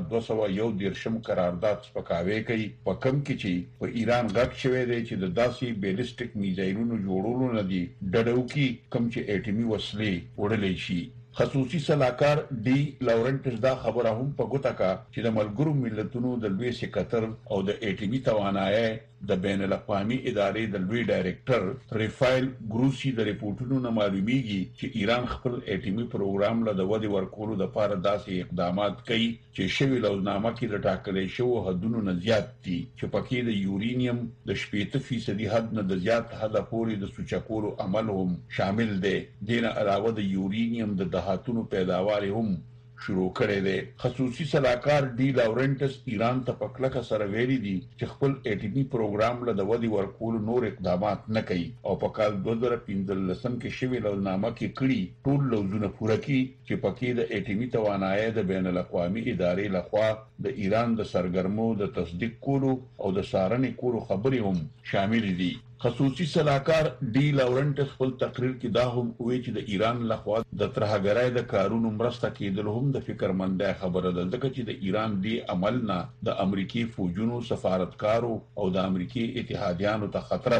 [SPEAKER 8] 2201 قرارداد سپکاوي کوي په کم کې چې په ایران غږ شوی دی چې د داسې بیلسټیک میزایلونو جوړولو نه دي ډډو کې کم چې اټومي وسلې وړلې شي. خصوصي صلاحکار ډي لورنټس دا خبره هم په ګوته کا چې د ملګرو ملتونو د لوی سکرټر او د اټومي توانایي د بین الاقوامي ادارې د لوی ډایریکټر ریفایل ګروسی د ریپورتونو نه معلومیږي چې ایران خپل اټومي پروګرام له د ودی ورکولو لپاره داسې اقدامات کوي چې شوی لوزنامه کې د ټاکلې شوو حدونو نه زیات دي چې پکې د یورینیم د 80% حد نه د زیات حد پورې د سوچکولو عمل هم شامل دی. دینه علاوه د یورینیم د دهاتونو پیداوار هم شروع کړی دی. خصوصي صلاحکار ډي لورنټس ایران ته په کلکه سره ویلي دي چې خپل اټومي پروګرام له د ودی ورکولو نور اقدامات نه کوي او په کال 2015 کې شوی لوزنامه کې کړي ټول لوزونه پوره کړي چې پکې د اټومي توانایي د بین الاقوامي ادارې لخوا د ایران د سرګرمو د تصدیق کولو او د څارنې کولو خبرې هم شامل دي. خصوصي صلاحکار ډي لورنټس خپل تقریر کې دا هم وایي چې د ایران لخوا د ترهګرۍ د کارونو مرسته کېدل هم د فکرمندۍ خبره ده ځکه چې د ایران دی عمل نه د امریکای فوجونو سفارتکارو او د امریکای اتحادیانو ته خطر ده.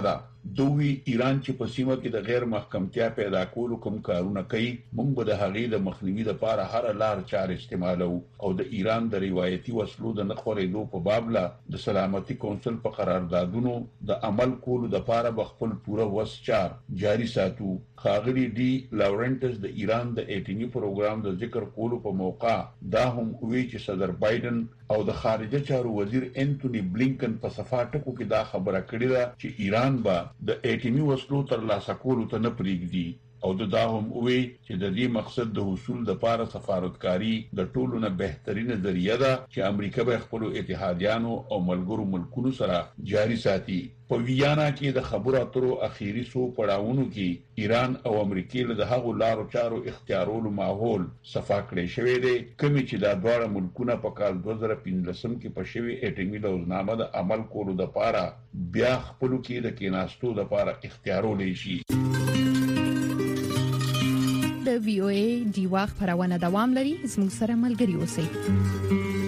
[SPEAKER 8] دوی ایران چې په سیمه کې د غیر محکمتیا پیدا کولو کوم کارونه کوي موږ به د هغې د مخنیوي لپاره هر لار چار استعمالو او د ایران د روایتي وسلو د نخورېدو په باب لا د سلامتي کونسل په قراردادونو د عمل کولو لپاره بخپل پوره وس چار جاری ساتو. خاغلی ډي لاورنټس د ایران د اټومي پروګرام د ذکر کولو په موقع دا هم وی چې صدر بایدن او د خارجه چارو وزیر انټونی بلینکن په صفاټکو کې دا خبره کړې ده چې ایران به د اټومي وسلو تر لاسه کولو ته نه پریږدي او دا هم وی چې د دې مقصد د حصول لپاره سفارتکاری د ټولو نه بهترینه ذریعہ ده چې امریکا به خپل اتحادیانو او ملګرو ملکونو سره جاری ساتي. په ویانا کې د خبرو اترو اخیری سو پړاوونو کې ایران او امریکا له هغو لارو چارو اختیارولو ماحول صفا کړی شوی دی کومې چې دا دواړه ملکونه په کال 2015 کې په شوی اټومي لوزنامه د عمل کولو لپاره بیا خپل کې د کیناستو لپاره اختیارول شي.
[SPEAKER 7] د VOA دیوا خبرونه دوام لري زموږ سره ملګري اوسئ.